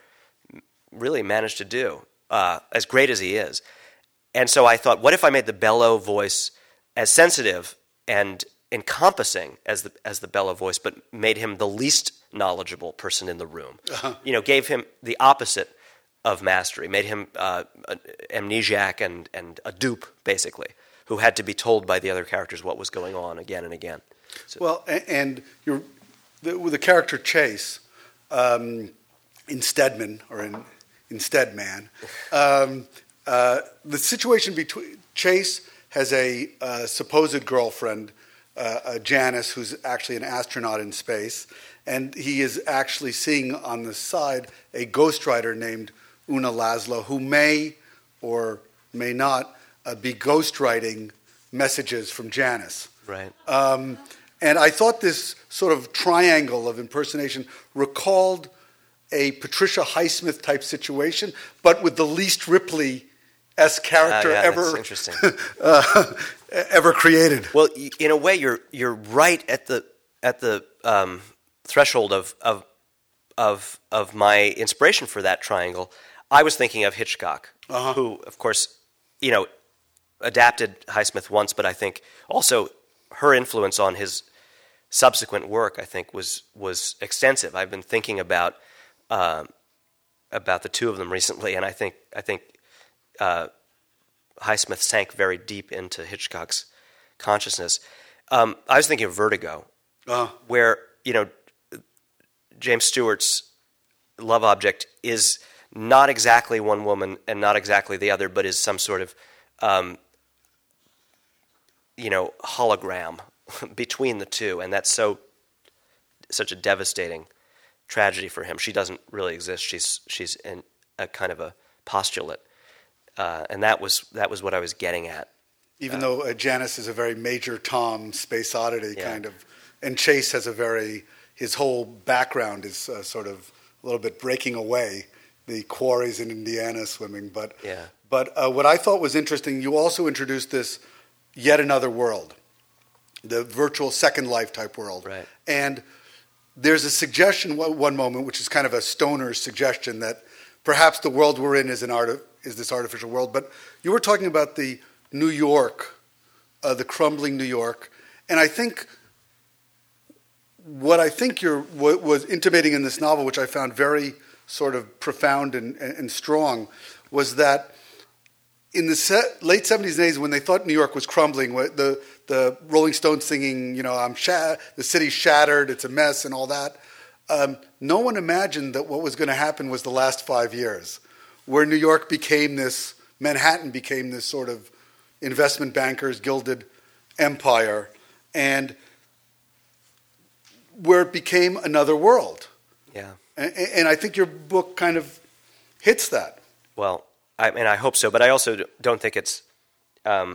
S2: really managed to do, uh, as great as he is. And so I thought, what if I made the Bellow voice as sensitive and encompassing as the as the Bellow voice, but made him the least knowledgeable person in the room? Uh-huh. You know, gave him the opposite of mastery, made him uh, an amnesiac and, and a dupe, basically, who had to be told by the other characters what was going on again and again. So.
S3: Well, and, and you're, the, with the character Chase, um, in Stedman, or in, in Stedman, um, uh, the situation between Chase has a uh, supposed girlfriend, uh, uh, Janice, who's actually an astronaut in space, and he is actually seeing on the side a ghostwriter named Una Laszlo, who may or may not uh, be ghostwriting messages from Janice.
S2: Right.
S3: Um, and I thought this sort of triangle of impersonation recalled a Patricia Highsmith type situation, but with the least Ripley-esque character
S2: uh, yeah,
S3: ever
S2: that's interesting.
S3: uh, ever created.
S2: Well, in a way, you're you're right at the at the um, threshold of of of of my inspiration for that triangle. I was thinking of Hitchcock, uh-huh. who, of course, you know, adapted Highsmith once, but I think also her influence on his subsequent work, I think, was was extensive. I've been thinking about uh, about the two of them recently, and I think I think uh, Highsmith sank very deep into Hitchcock's consciousness. Um, I was thinking of Vertigo, uh-huh. where you know James Stewart's love object is not exactly one woman and not exactly the other, but is some sort of, um, you know, hologram between the two, and that's so such a devastating tragedy for him. She doesn't really exist. She's she's in a kind of a postulate, uh, and that was that was what I was getting at.
S3: Even
S2: uh,
S3: though uh, Janice is a very Major Tom space oddity
S2: yeah.
S3: kind of, and Chase has a very his whole background is uh, sort of a little bit breaking away. The quarries in Indiana swimming, but
S2: yeah.
S3: but uh, what I thought was interesting, you also introduced this yet another world, the virtual Second Life type world,
S2: right?
S3: And there's a suggestion one moment, which is kind of a stoner suggestion, that perhaps the world we're in is an art is this artificial world. But you were talking about the New York, uh, the crumbling New York, and I think what I think you're what was intimating in this novel, which I found very sort of profound and, and, and strong, was that in the set, late seventies and eighties, when they thought New York was crumbling, the the Rolling Stones singing, you know, I'm shat- the city's shattered, it's a mess, and all that. Um, no one imagined that what was going to happen was the last five years, where New York became this, Manhattan became this sort of investment bankers' gilded empire, and where it became another world.
S2: Yeah.
S3: And, and I think your book kind of hits that.
S2: Well, I mean, I hope so, but I also don't think it's, um,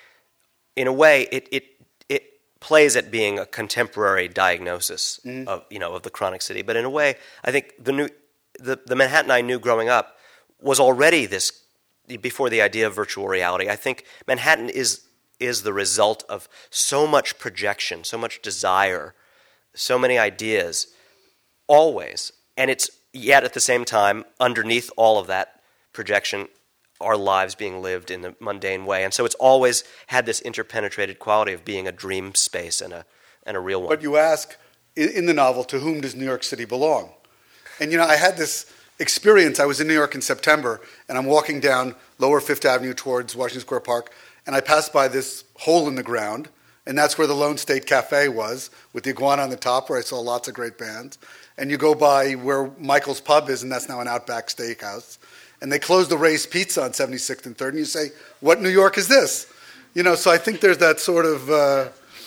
S2: in a way, it, it it plays at being a contemporary diagnosis mm. of you know of the chronic city. But in a way, I think the new the, the Manhattan I knew growing up was already this before the idea of virtual reality. I think Manhattan is is the result of so much projection, so much desire, so many ideas, always, and it's yet at the same time underneath all of that projection, our lives being lived in a mundane way. And so it's always had this interpenetrated quality of being a dream space and a and a real one.
S3: But you ask, in the novel, to whom does New York City belong? And, you know, I had this experience. I was in New York in September, and I'm walking down Lower Fifth Avenue towards Washington Square Park, and I passed by this hole in the ground, and that's where the Lone State Cafe was, with the iguana on the top, where I saw lots of great bands. And you go by where Michael's Pub is, and that's now an Outback Steakhouse. And they close the Ray's Pizza on seventy-sixth and third, and you say, what New York is this? You know, so I think there's that sort of, uh,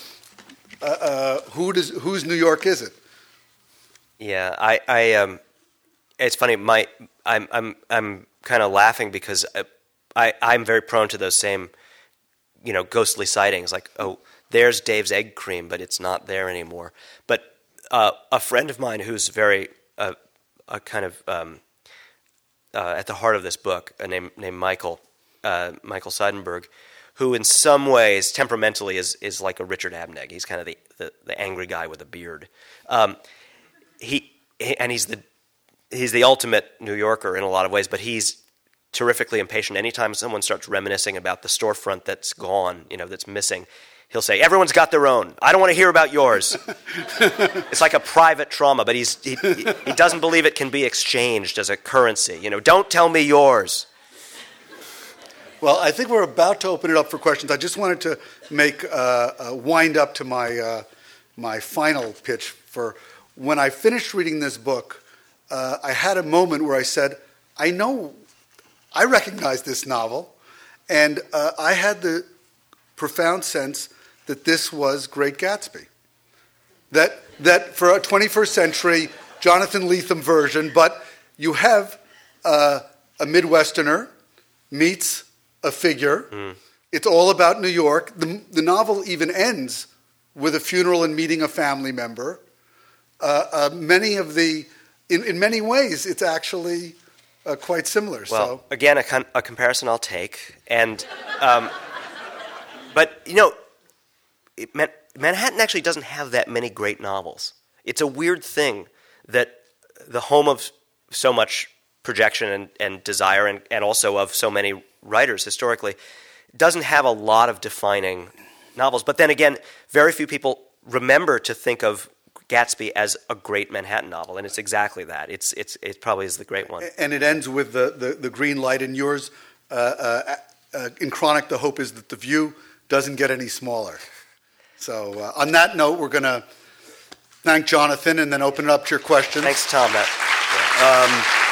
S3: uh, uh, who does, whose New York is it?
S2: Yeah, I, I um, it's funny, my, I'm, I'm, I'm kind of laughing because I, I'm very prone to those same, you know, ghostly sightings, like, oh, there's Dave's egg cream, but it's not there anymore. But uh, a friend of mine who's very, uh, a kind of, um, Uh, at the heart of this book, uh, named named Michael uh, Michael Seidenberg, who in some ways temperamentally is is like a Richard Abneg. He's kind of the, the, the angry guy with a beard. Um, he, he and he's the he's the ultimate New Yorker in a lot of ways, but he's terrifically impatient. Anytime someone starts reminiscing about the storefront that's gone, you know, that's missing, he'll say, "Everyone's got their own. I don't want to hear about yours." It's like a private trauma, but he's he, he doesn't believe it can be exchanged as a currency. You know, don't tell me yours.
S3: Well, I think we're about to open it up for questions. I just wanted to make uh, a wind up to my uh, my final pitch for when I finished reading this book. Uh, I had a moment where I said, "I know, I recognize this novel," and uh, I had the profound sense that this was Great Gatsby. That that for a twenty-first century Jonathan Lethem version, but you have uh, a Midwesterner meets a figure. Mm. It's all about New York. The, the novel even ends with a funeral and meeting a family member. Uh, uh, many of the, in, in many ways, it's actually uh, quite similar.
S2: Well,
S3: so.
S2: again, a, con- a comparison I'll take. And, um, but, you know, It, Manhattan actually doesn't have that many great novels. It's a weird thing that the home of so much projection and, and desire and, and also of so many writers historically doesn't have a lot of defining novels. But then again, very few people remember to think of Gatsby as a great Manhattan novel, and it's exactly that. It's it's it probably is the great one.
S3: And it ends with the, the, the green light in yours. Uh, uh, uh, in Chronic, the hope is that the view doesn't get any smaller. So uh, on that note, we're going to thank Jonathan and then open it up to your questions.
S2: Thanks, Tom. That, yeah. um,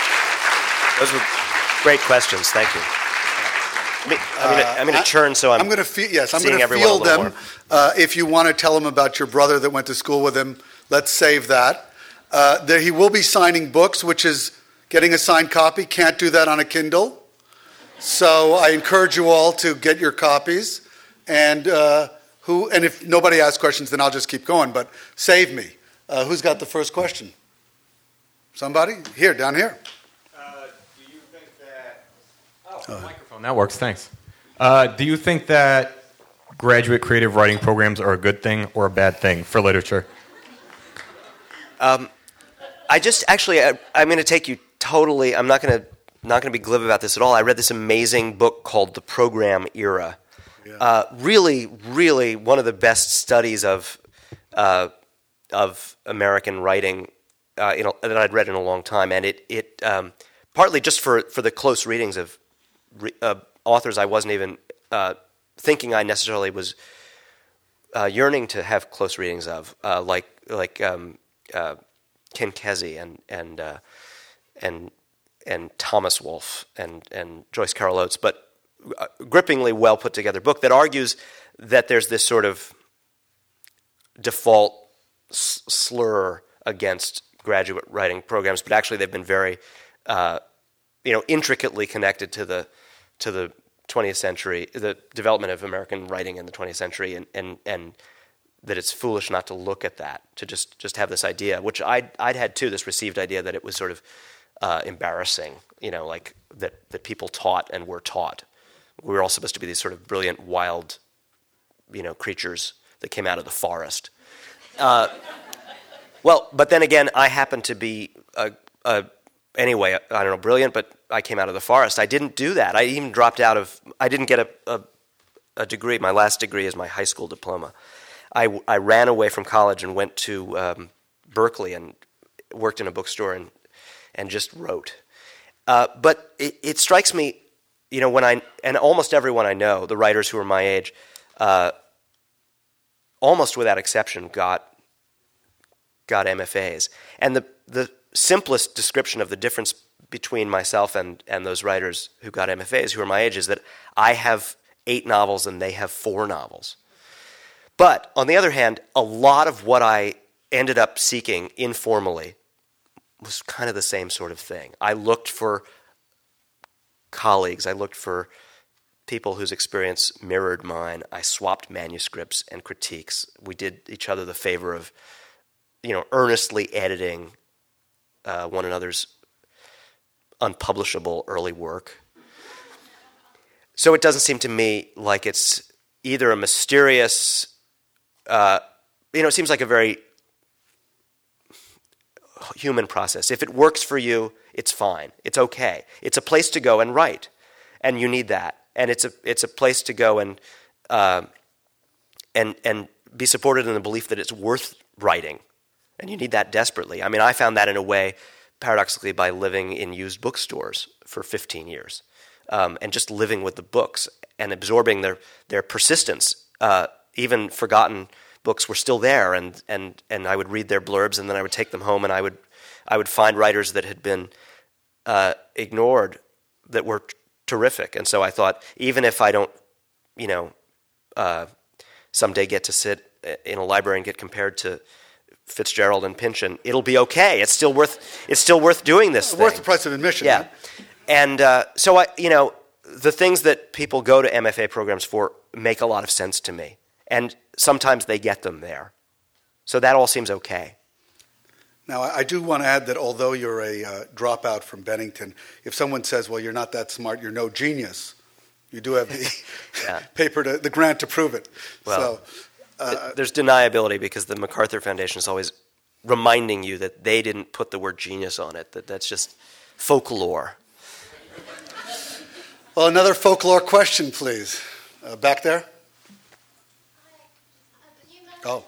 S2: those were great questions. Thank you. I mean, I'm going to I'm going to churn, so I'm.
S3: I'm going to feel yes. I'm going to field them. Uh, if you want to tell them about your brother that went to school with him, let's save that. Uh, there, he will be signing books, which is getting a signed copy. Can't do that on a Kindle. So I encourage you all to get your copies and. Uh, Who and if nobody asks questions, then I'll just keep going. But save me. Uh, who's got the first question? Somebody here, down here.
S4: Uh, do you think that? Oh, uh, microphone. That works. Thanks. Uh, do you think that graduate creative writing programs are a good thing or a bad thing for literature?
S2: Um, I just actually, I, I'm going to take you totally. I'm not going to not going to be glib about this at all. I read this amazing book called The Program Era. Yeah. Uh, really, really one of the best studies of uh, of American writing uh, you know, that I'd read in a long time, and it it um, partly just for, for the close readings of re- uh, authors I wasn't even uh, thinking I necessarily was uh, yearning to have close readings of, uh, like like um, uh, Ken Kesey and and uh, and and Thomas Wolfe and and Joyce Carol Oates, but a grippingly well put together book that argues that there's this sort of default s- slur against graduate writing programs, but actually they've been very, uh, you know, intricately connected to the to the twentieth century, the development of American writing in the twentieth century, and and, and that it's foolish not to look at that, to just, just have this idea, which I'd, I'd had too, this received idea that it was sort of uh, embarrassing, you know, like that, that people taught and were taught. We were all supposed to be these sort of brilliant, wild, you know, creatures that came out of the forest. Uh, well, but then again, I happen to be, a, a, anyway, I don't know, brilliant, but I came out of the forest. I didn't do that. I even dropped out of, I didn't get a, a, a degree. My last degree is my high school diploma. I, I ran away from college and went to um, Berkeley and worked in a bookstore and and just wrote. Uh, but it, it strikes me, you know, when I, and almost everyone I know, the writers who are my age, uh, almost without exception, got got M F As. And the the simplest description of the difference between myself and, and those writers who got M F As, who are my age, is that I have eight novels and they have four novels. But on the other hand, a lot of what I ended up seeking informally was kind of the same sort of thing. I looked for colleagues. I looked for people whose experience mirrored mine. I swapped manuscripts and critiques. We did each other the favor of, you know, earnestly editing uh, one another's unpublishable early work. So it doesn't seem to me like it's either a mysterious, uh, you know, it seems like a very human process. If it works for you, it's fine. It's okay. It's a place to go and write, and you need that. And it's a it's a place to go and uh, and and be supported in the belief that it's worth writing, and you need that desperately. I mean, I found that in a way, paradoxically, by living in used bookstores for fifteen years, um, and just living with the books and absorbing their their persistence. Uh, even forgotten books were still there, and, and, and I would read their blurbs, and then I would take them home, and I would I would find writers that had been uh, ignored that were t- terrific. And so I thought, even if I don't, you know, uh, someday get to sit in a library and get compared to Fitzgerald and Pynchon, it'll be okay. It's still worth it's still worth doing this.
S3: Worth
S2: thing.
S3: the price of admission.
S2: Yeah,
S3: Right?
S2: and uh, so I, you know, the things that people go to M F A programs for make a lot of sense to me. And sometimes they get them there. So that all seems okay.
S3: Now, I I do want to add that although you're a uh, dropout from Bennington, if someone says, well, you're not that smart, you're no genius, you do have the
S2: Yeah.
S3: paper, to, the grant to prove it.
S2: Well,
S3: so, uh,
S2: Th- There's deniability because the MacArthur Foundation is always reminding you that they didn't put the word genius on it, that that's just folklore.
S3: well, another folklore question, please. Uh, back there? Oh.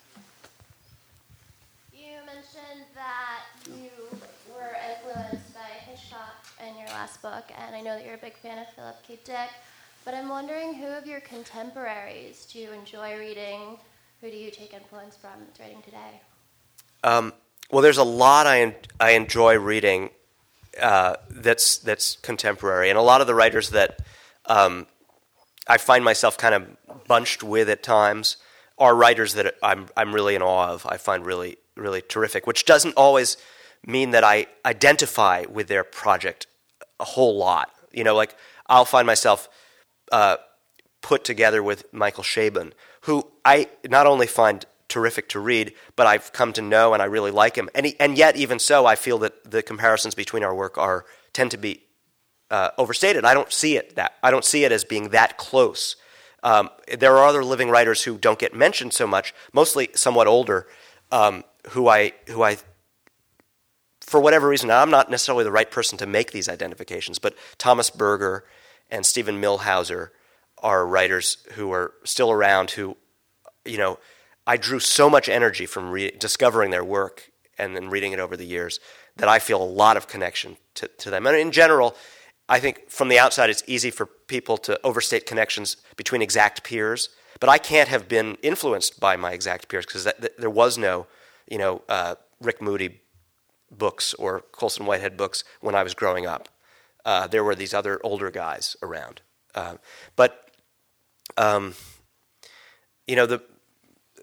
S5: You mentioned that you were influenced by Hitchcock in your last book, and I know that you're a big fan of Philip K. Dick, but I'm wondering who of your contemporaries do you enjoy reading? Who do you take influence from that's writing today?
S2: Um, well, there's a lot I en- I enjoy reading uh, that's that's contemporary, and a lot of the writers that um, I find myself kind of bunched with at times are writers that I'm I'm really in awe of. I find really really terrific, which doesn't always mean that I identify with their project a whole lot. You know, like I'll find myself uh, put together with Michael Chabon, who I not only find terrific to read, but I've come to know and I really like him. And he, and yet, even so, I feel that the comparisons between our work are tend to be uh, overstated. I don't see it that I don't see it as being that close. Um, there are other living writers who don't get mentioned so much, mostly somewhat older, um, who I who I, for whatever reason, I'm not necessarily the right person to make these identifications, but Thomas Berger and Stephen Milhauser are writers who are still around who, you know, I drew so much energy from re- discovering their work and then reading it over the years that I feel a lot of connection to, to them. And in general, I think from the outside it's easy for people to overstate connections between exact peers, but I can't have been influenced by my exact peers because th- there was no, you know, uh, Rick Moody books or Colson Whitehead books when I was growing up. Uh, there were these other older guys around. Uh, but, um, you know, the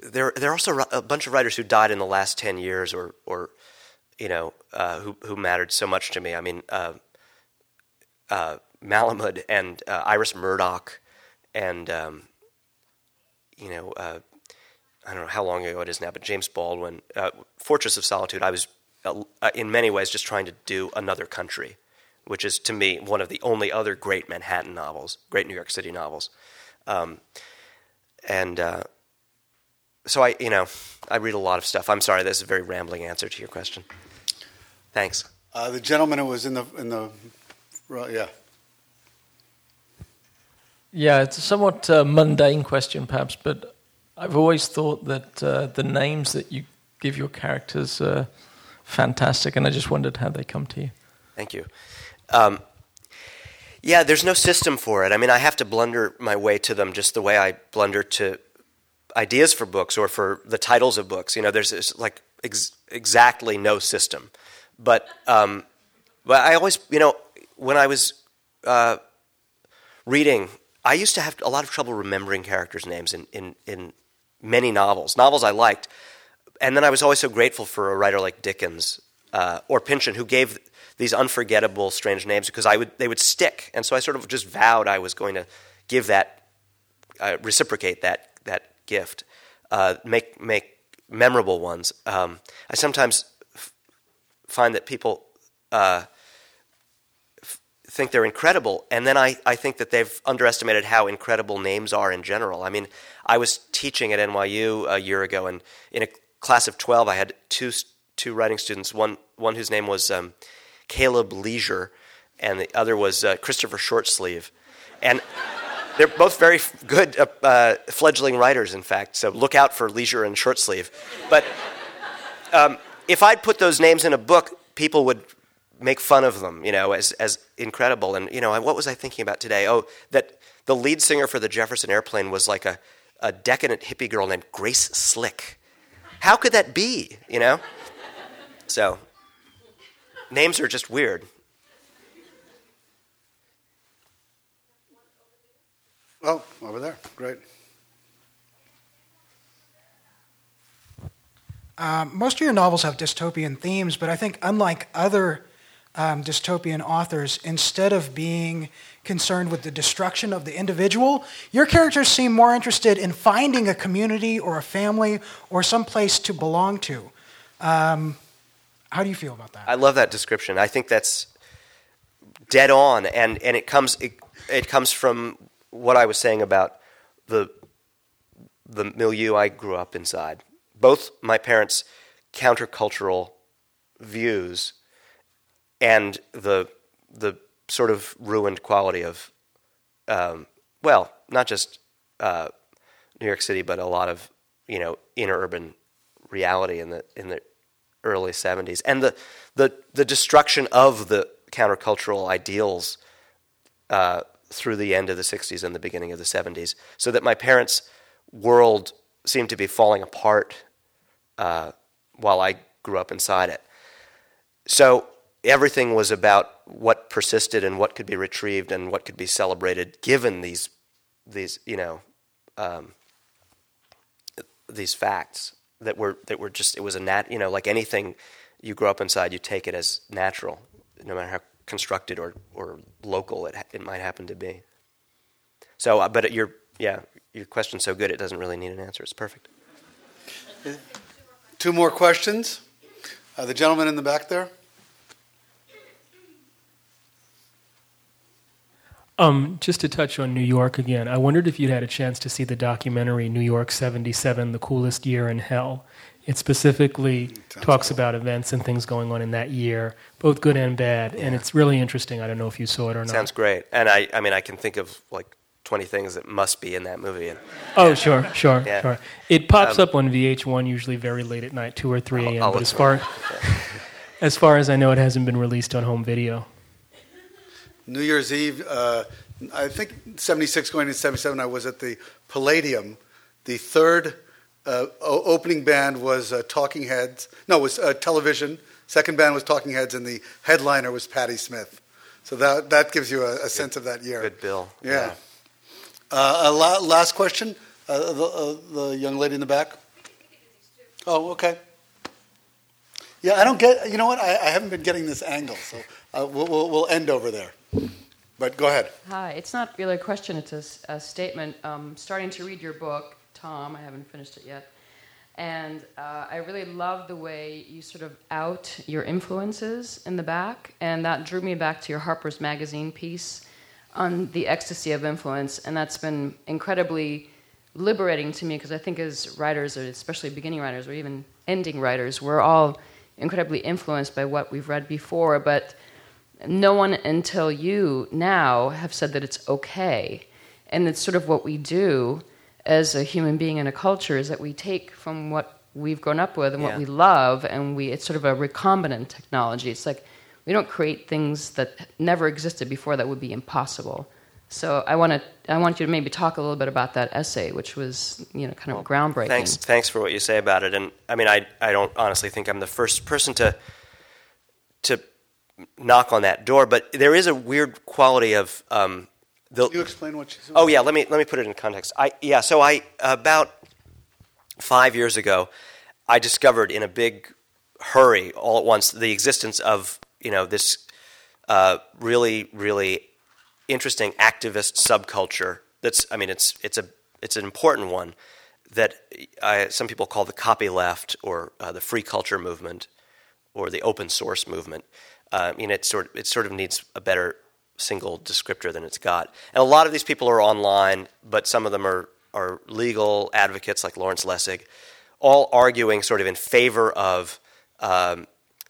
S2: there there are also a bunch of writers who died in the last ten years, or or you know uh, who who mattered so much to me. I mean, uh, uh, Malamud and uh, Iris Murdoch, and um, you know uh, I don't know how long ago it is now, but James Baldwin, uh, Fortress of Solitude. I was uh, in many ways just trying to do another country, which is to me one of the only other great Manhattan novels, great New York City novels. Um, and uh, so I, you know, I read a lot of stuff. I'm sorry, this is a very rambling answer to your question. Thanks.
S3: Uh, the gentleman who was in the in the yeah.
S6: Yeah, it's a somewhat uh, mundane question, perhaps, but I've always thought that uh, the names that you give your characters are fantastic, and I just wondered how they come to you.
S2: Thank you. Um, yeah, there's no system for it. I mean, I have to blunder my way to them just the way I blunder to ideas for books or for the titles of books. You know, there's, there's like ex- exactly no system. But um, but I always, you know, when I was uh, reading, I used to have a lot of trouble remembering characters' names in, in, in many novels, novels I liked. And then I was always so grateful for a writer like Dickens uh, or Pynchon, who gave these unforgettable, strange names, because I would they would stick. And so I sort of just vowed I was going to give that, uh, reciprocate that that gift, uh, make make memorable ones. Um, I sometimes f- find that people uh, f- think they're incredible, and then I, I think that they've underestimated how incredible names are in general. I mean, I was teaching at N Y U a year ago, and in a class of twelve, I had two two writing students, one one whose name was um, Caleb Leisure, and the other was uh, Christopher Shortsleeve. And they're both very good uh, uh, fledgling writers, in fact, so look out for Leisure and Shortsleeve. But um, if I'd put those names in a book, people would make fun of them, you know, as as incredible. And, you know, what was I thinking about today? Oh, that the lead singer for the Jefferson Airplane was like a, a decadent hippie girl named Grace Slick. How could that be, you know? So, names are just weird.
S3: Oh, over there. Great.
S7: Um, most of your novels have dystopian themes, but I think unlike other um, dystopian authors, instead of being concerned with the destruction of the individual, your characters seem more interested in finding a community or a family or some place to belong to. Um, how do you feel about that?
S2: I love that description. I think that's dead on, and, and it comes it, it comes from what I was saying about the the milieu I grew up inside. Both my parents' countercultural views and the the sort of ruined quality of, um, well, not just uh, New York City, but a lot of, you know, inner urban reality in the in the early seventies, and the the the destruction of the countercultural ideals uh, through the end of the sixties and the beginning of the seventies, so that my parents' world seemed to be falling apart uh, while I grew up inside it. So everything was about what persisted and what could be retrieved and what could be celebrated, given these these you know um, these facts that were that were just it was a nat you know like anything you grow up inside, you take it as natural, no matter how constructed or, or local it it might happen to be. So, uh, but your yeah your question's so good it doesn't really need an answer. It's perfect.
S3: Two more questions. Uh, the gentleman in the back there.
S8: Um, just to touch on New York again, I wondered if you'd had a chance to see the documentary New York seventy-seven, The Coolest Year in Hell. It specifically Sounds talks cool. about events and things going on in that year, both good and bad, yeah. and it's really interesting. I don't know if you saw it or not.
S2: Sounds great. And I, I mean, I can think of like twenty things that must be in that movie. And,
S8: oh,
S2: yeah.
S8: sure, sure,
S2: yeah.
S8: sure. It pops
S2: um,
S8: up on V H one usually very late at night, two or three a.m.,
S2: I'll, I'll
S8: but as far, as far as I know, it hasn't been released on home video.
S3: New Year's Eve, uh, I think seventy-six going to seventy-seven, I was at the Palladium. The third uh, o- opening band was uh, Talking Heads. No, it was uh, Television. Second band was Talking Heads, and the headliner was Patti Smith. So that that gives you a, a sense of that year.
S2: Good bill.
S3: Yeah. yeah. Uh, a la- last question, uh, the, uh, the young lady in the back. Oh, okay. Yeah, I don't get. You know what? I, I haven't been getting this angle, so uh, we'll, we'll we'll end over there. But go ahead.
S9: Hi. It's not really a question. It's a, s- a statement. Um, starting to read your book, Tom. I haven't finished it yet, and uh, I really love the way you sort of out your influences in the back, and that drew me back to your Harper's Magazine piece on the ecstasy of influence, and that's been incredibly liberating to me because I think as writers, or especially beginning writers, or even ending writers, we're all incredibly influenced by what we've read before, but no one until you now have said that it's okay. And it's sort of what we do as a human being in a culture is that we take from what we've grown up with and
S2: Yeah.
S9: what we love, and we it's sort of a recombinant technology. It's like we don't create things that never existed before that would be impossible. So I want to I want you to maybe talk a little bit about that essay, which was, you know, kind of
S2: Well,
S9: groundbreaking.
S2: Thanks, thanks for what you say about it. And I mean, I I don't honestly think I'm the first person to to knock on that door, but there is a weird quality of um, the.
S3: Can you explain what you said?
S2: Oh yeah, let me let me put it in context. I yeah, so I about five years ago, I discovered in a big hurry all at once the existence of you know this uh, really really interesting activist subculture. That's I mean it's it's a it's an important one that I, some people call the copy left or uh, the free culture movement or the open source movement. Uh, I mean it sort it sort of needs a better single descriptor than it's got. And a lot of these people are online, but some of them are are legal advocates like Lawrence Lessig, all arguing sort of in favor of um,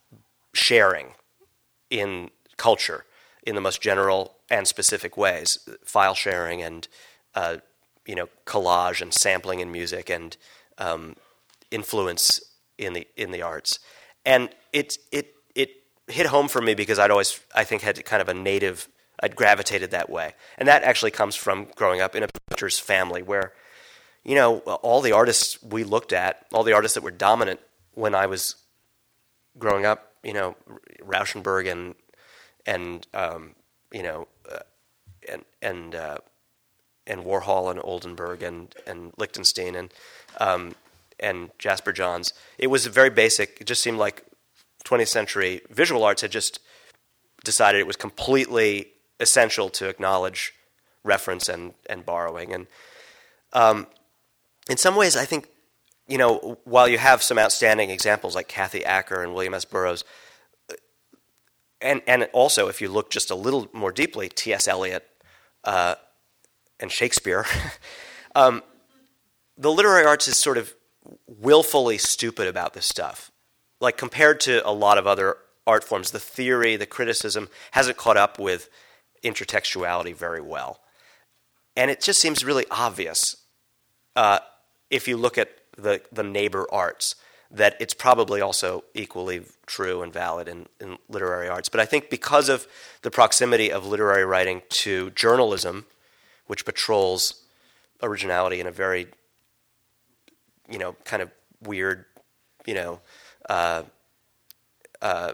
S2: sharing in culture in the most general and specific ways, file sharing and uh, you know collage and sampling in music and um, influence in the in the arts. And it it it hit home for me because I'd always I think had kind of a native I'd gravitated that way, and that actually comes from growing up in a painter's family where you know all the artists we looked at, all the artists that were dominant when I was growing up, you know Rauschenberg and and um, you know uh, and and uh, and Warhol and Oldenburg and and Lichtenstein and um, and Jasper Johns. It was very basic. It just seemed like twentieth century visual arts had just decided it was completely essential to acknowledge reference and, and borrowing. And um, in some ways, I think, you know, while you have some outstanding examples like Kathy Acker and William S. Burroughs, and, and also, if you look just a little more deeply, T S. Eliot uh, and Shakespeare, um, the literary arts is sort of willfully stupid about this stuff. Like compared to a lot of other art forms, the theory, the criticism hasn't caught up with intertextuality very well. And it just seems really obvious uh, if you look at the, the neighbor arts that it's probably also equally true and valid in, in literary arts. But I think because of the proximity of literary writing to journalism, which patrols originality in a very, you know, kind of weird, you know, Uh, uh,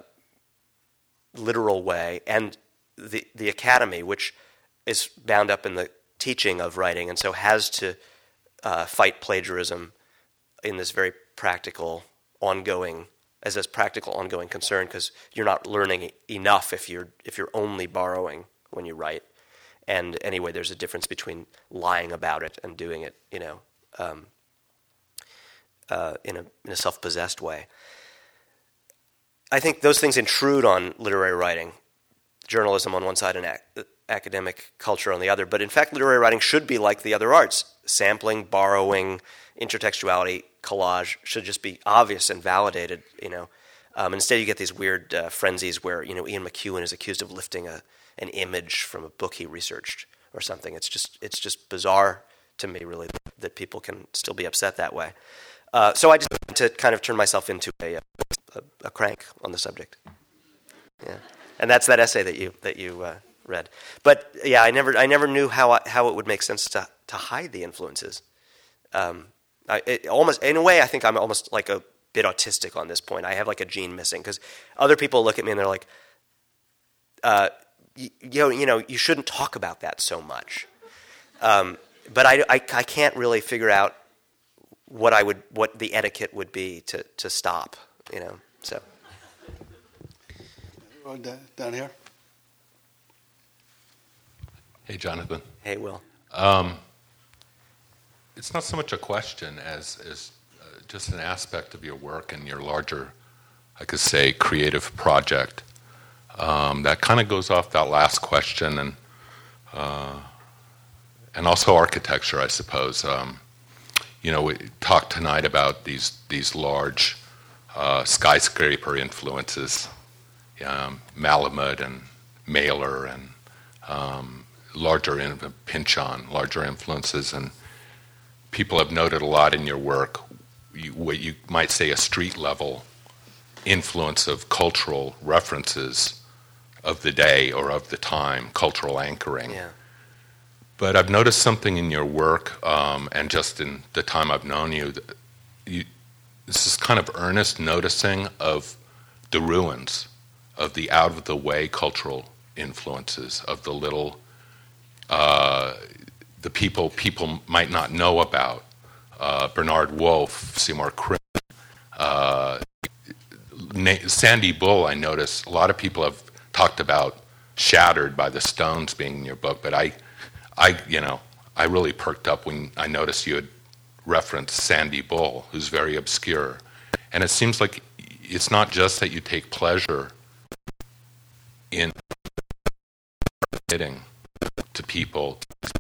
S2: literal way, and the the academy, which is bound up in the teaching of writing, and so has to uh, fight plagiarism in this very practical, ongoing, as a practical, ongoing concern, because you're not learning enough if you're if you're only borrowing when you write. And anyway, there's a difference between lying about it and doing it, you know, um, uh, in a in a self-possessed way. I think those things intrude on literary writing, journalism on one side and ac- academic culture on the other. But in fact, literary writing should be like the other arts. Sampling, borrowing, intertextuality, collage should just be obvious and validated, you know. Um, instead, you get these weird uh, frenzies where, you know, Ian McEwan is accused of lifting a, an image from a book he researched or something. It's just it's just bizarre to me, really, that people can still be upset that way. Uh, so I just wanted to kind of turn myself into a, a, a crank on the subject. Yeah, and that's that essay that you that you uh, read. But yeah, I never I never knew how I, how it would make sense to to hide the influences. Um, I it almost in a way I think I'm almost like a bit autistic on this point. I have like a gene missing because other people look at me and they're like, uh, you, you know, you know, you shouldn't talk about that so much. Um, but I, I I can't really figure out what I would, what the etiquette would be to, to stop, you know. So.
S3: Down here.
S10: Hey, Jonathan.
S2: Hey, Will.
S10: Um, it's not so much a question as as uh, just an aspect of your work and your larger, I could say, creative project. Um, that kind of goes off that last question, and uh, and also architecture, I suppose. Um, you know, we talked tonight about these these large uh, skyscraper influences, um, Malamud and Mailer, and um, larger in, Pynchon, larger influences, and people have noted a lot in your work you, what you might say a street level influence of cultural references of the day or of the time, cultural anchoring.
S2: Yeah.
S10: But I've noticed something in your work, um, and just in the time I've known you, that you, this is kind of earnest noticing of the ruins, of the out-of-the-way cultural influences, of the little, uh, the people people might not know about. Uh, Bernard Wolfe, Seymour Krim, uh, Na- Sandy Bull, I noticed a lot of people have talked about Shattered by the Stones being in your book, but I, I, you know, I really perked up when I noticed you had referenced Sandy Bull, who's very obscure. And it seems like it's not just that you take pleasure in admitting to people,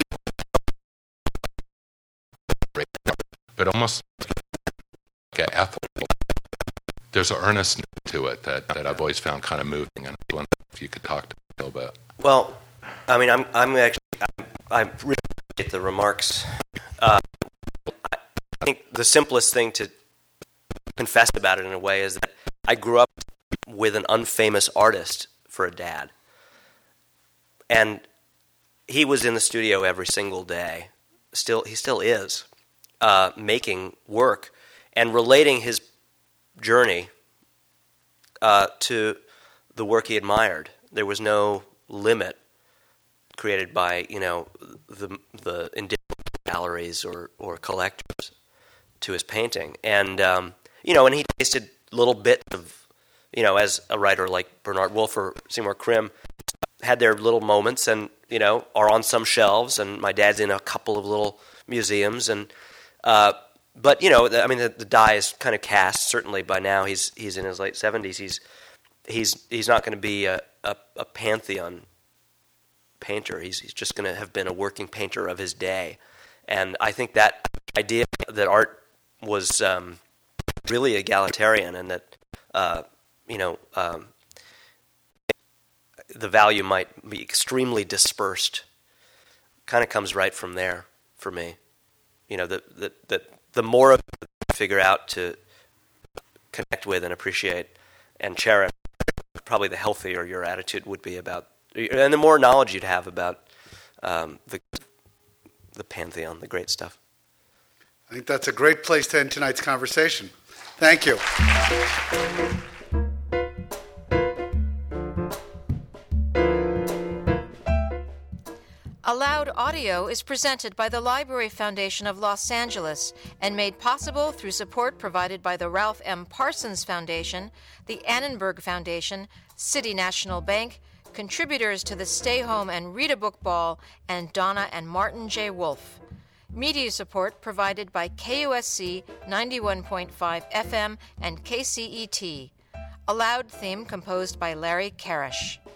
S10: but almost like an ethical. There's an earnestness to it that, that I've always found kind of moving, and I wonder if you could talk to me a little bit.
S2: Well, I mean, I'm I'm actually I, I really appreciate the remarks. Uh, I think the simplest thing to confess about it in a way is that I grew up with an unfamous artist for a dad, and he was in the studio every single day. Still, he still is uh, making work and relating his journey uh, to the work he admired. There was no limit created by, you know, the the individual galleries or, or collectors to his painting. And, um, you know, and he tasted little bits of, you know, as a writer like Bernard Wolfe or Seymour Krim had their little moments and, you know, are on some shelves, and my dad's in a couple of little museums. And uh, but, you know, I mean, the, the die is kind of cast. Certainly by now he's he's in his late seventies. He's he's he's not going to be a, a, a pantheon painter. He's he's just going to have been a working painter of his day. And I think that idea that art was um, really egalitarian, and that uh, you know um, the value might be extremely dispersed, kind of comes right from there for me. You know, that that that the more of it you figure out to connect with and appreciate and cherish, probably the healthier your attitude would be about, and the more knowledge you'd have about um, the the pantheon, the great stuff.
S3: I think that's a great place to end tonight's conversation. Thank you.
S1: Allowed Audio is presented by the Library Foundation of Los Angeles and made possible through support provided by the Ralph M. Parsons Foundation, the Annenberg Foundation, City National Bank, contributors to the Stay Home and Read a Book Ball, and Donna and Martin J. Wolfe. Media support provided by K U S C ninety-one point five F M and K C E T. Allowed theme composed by Larry Karish.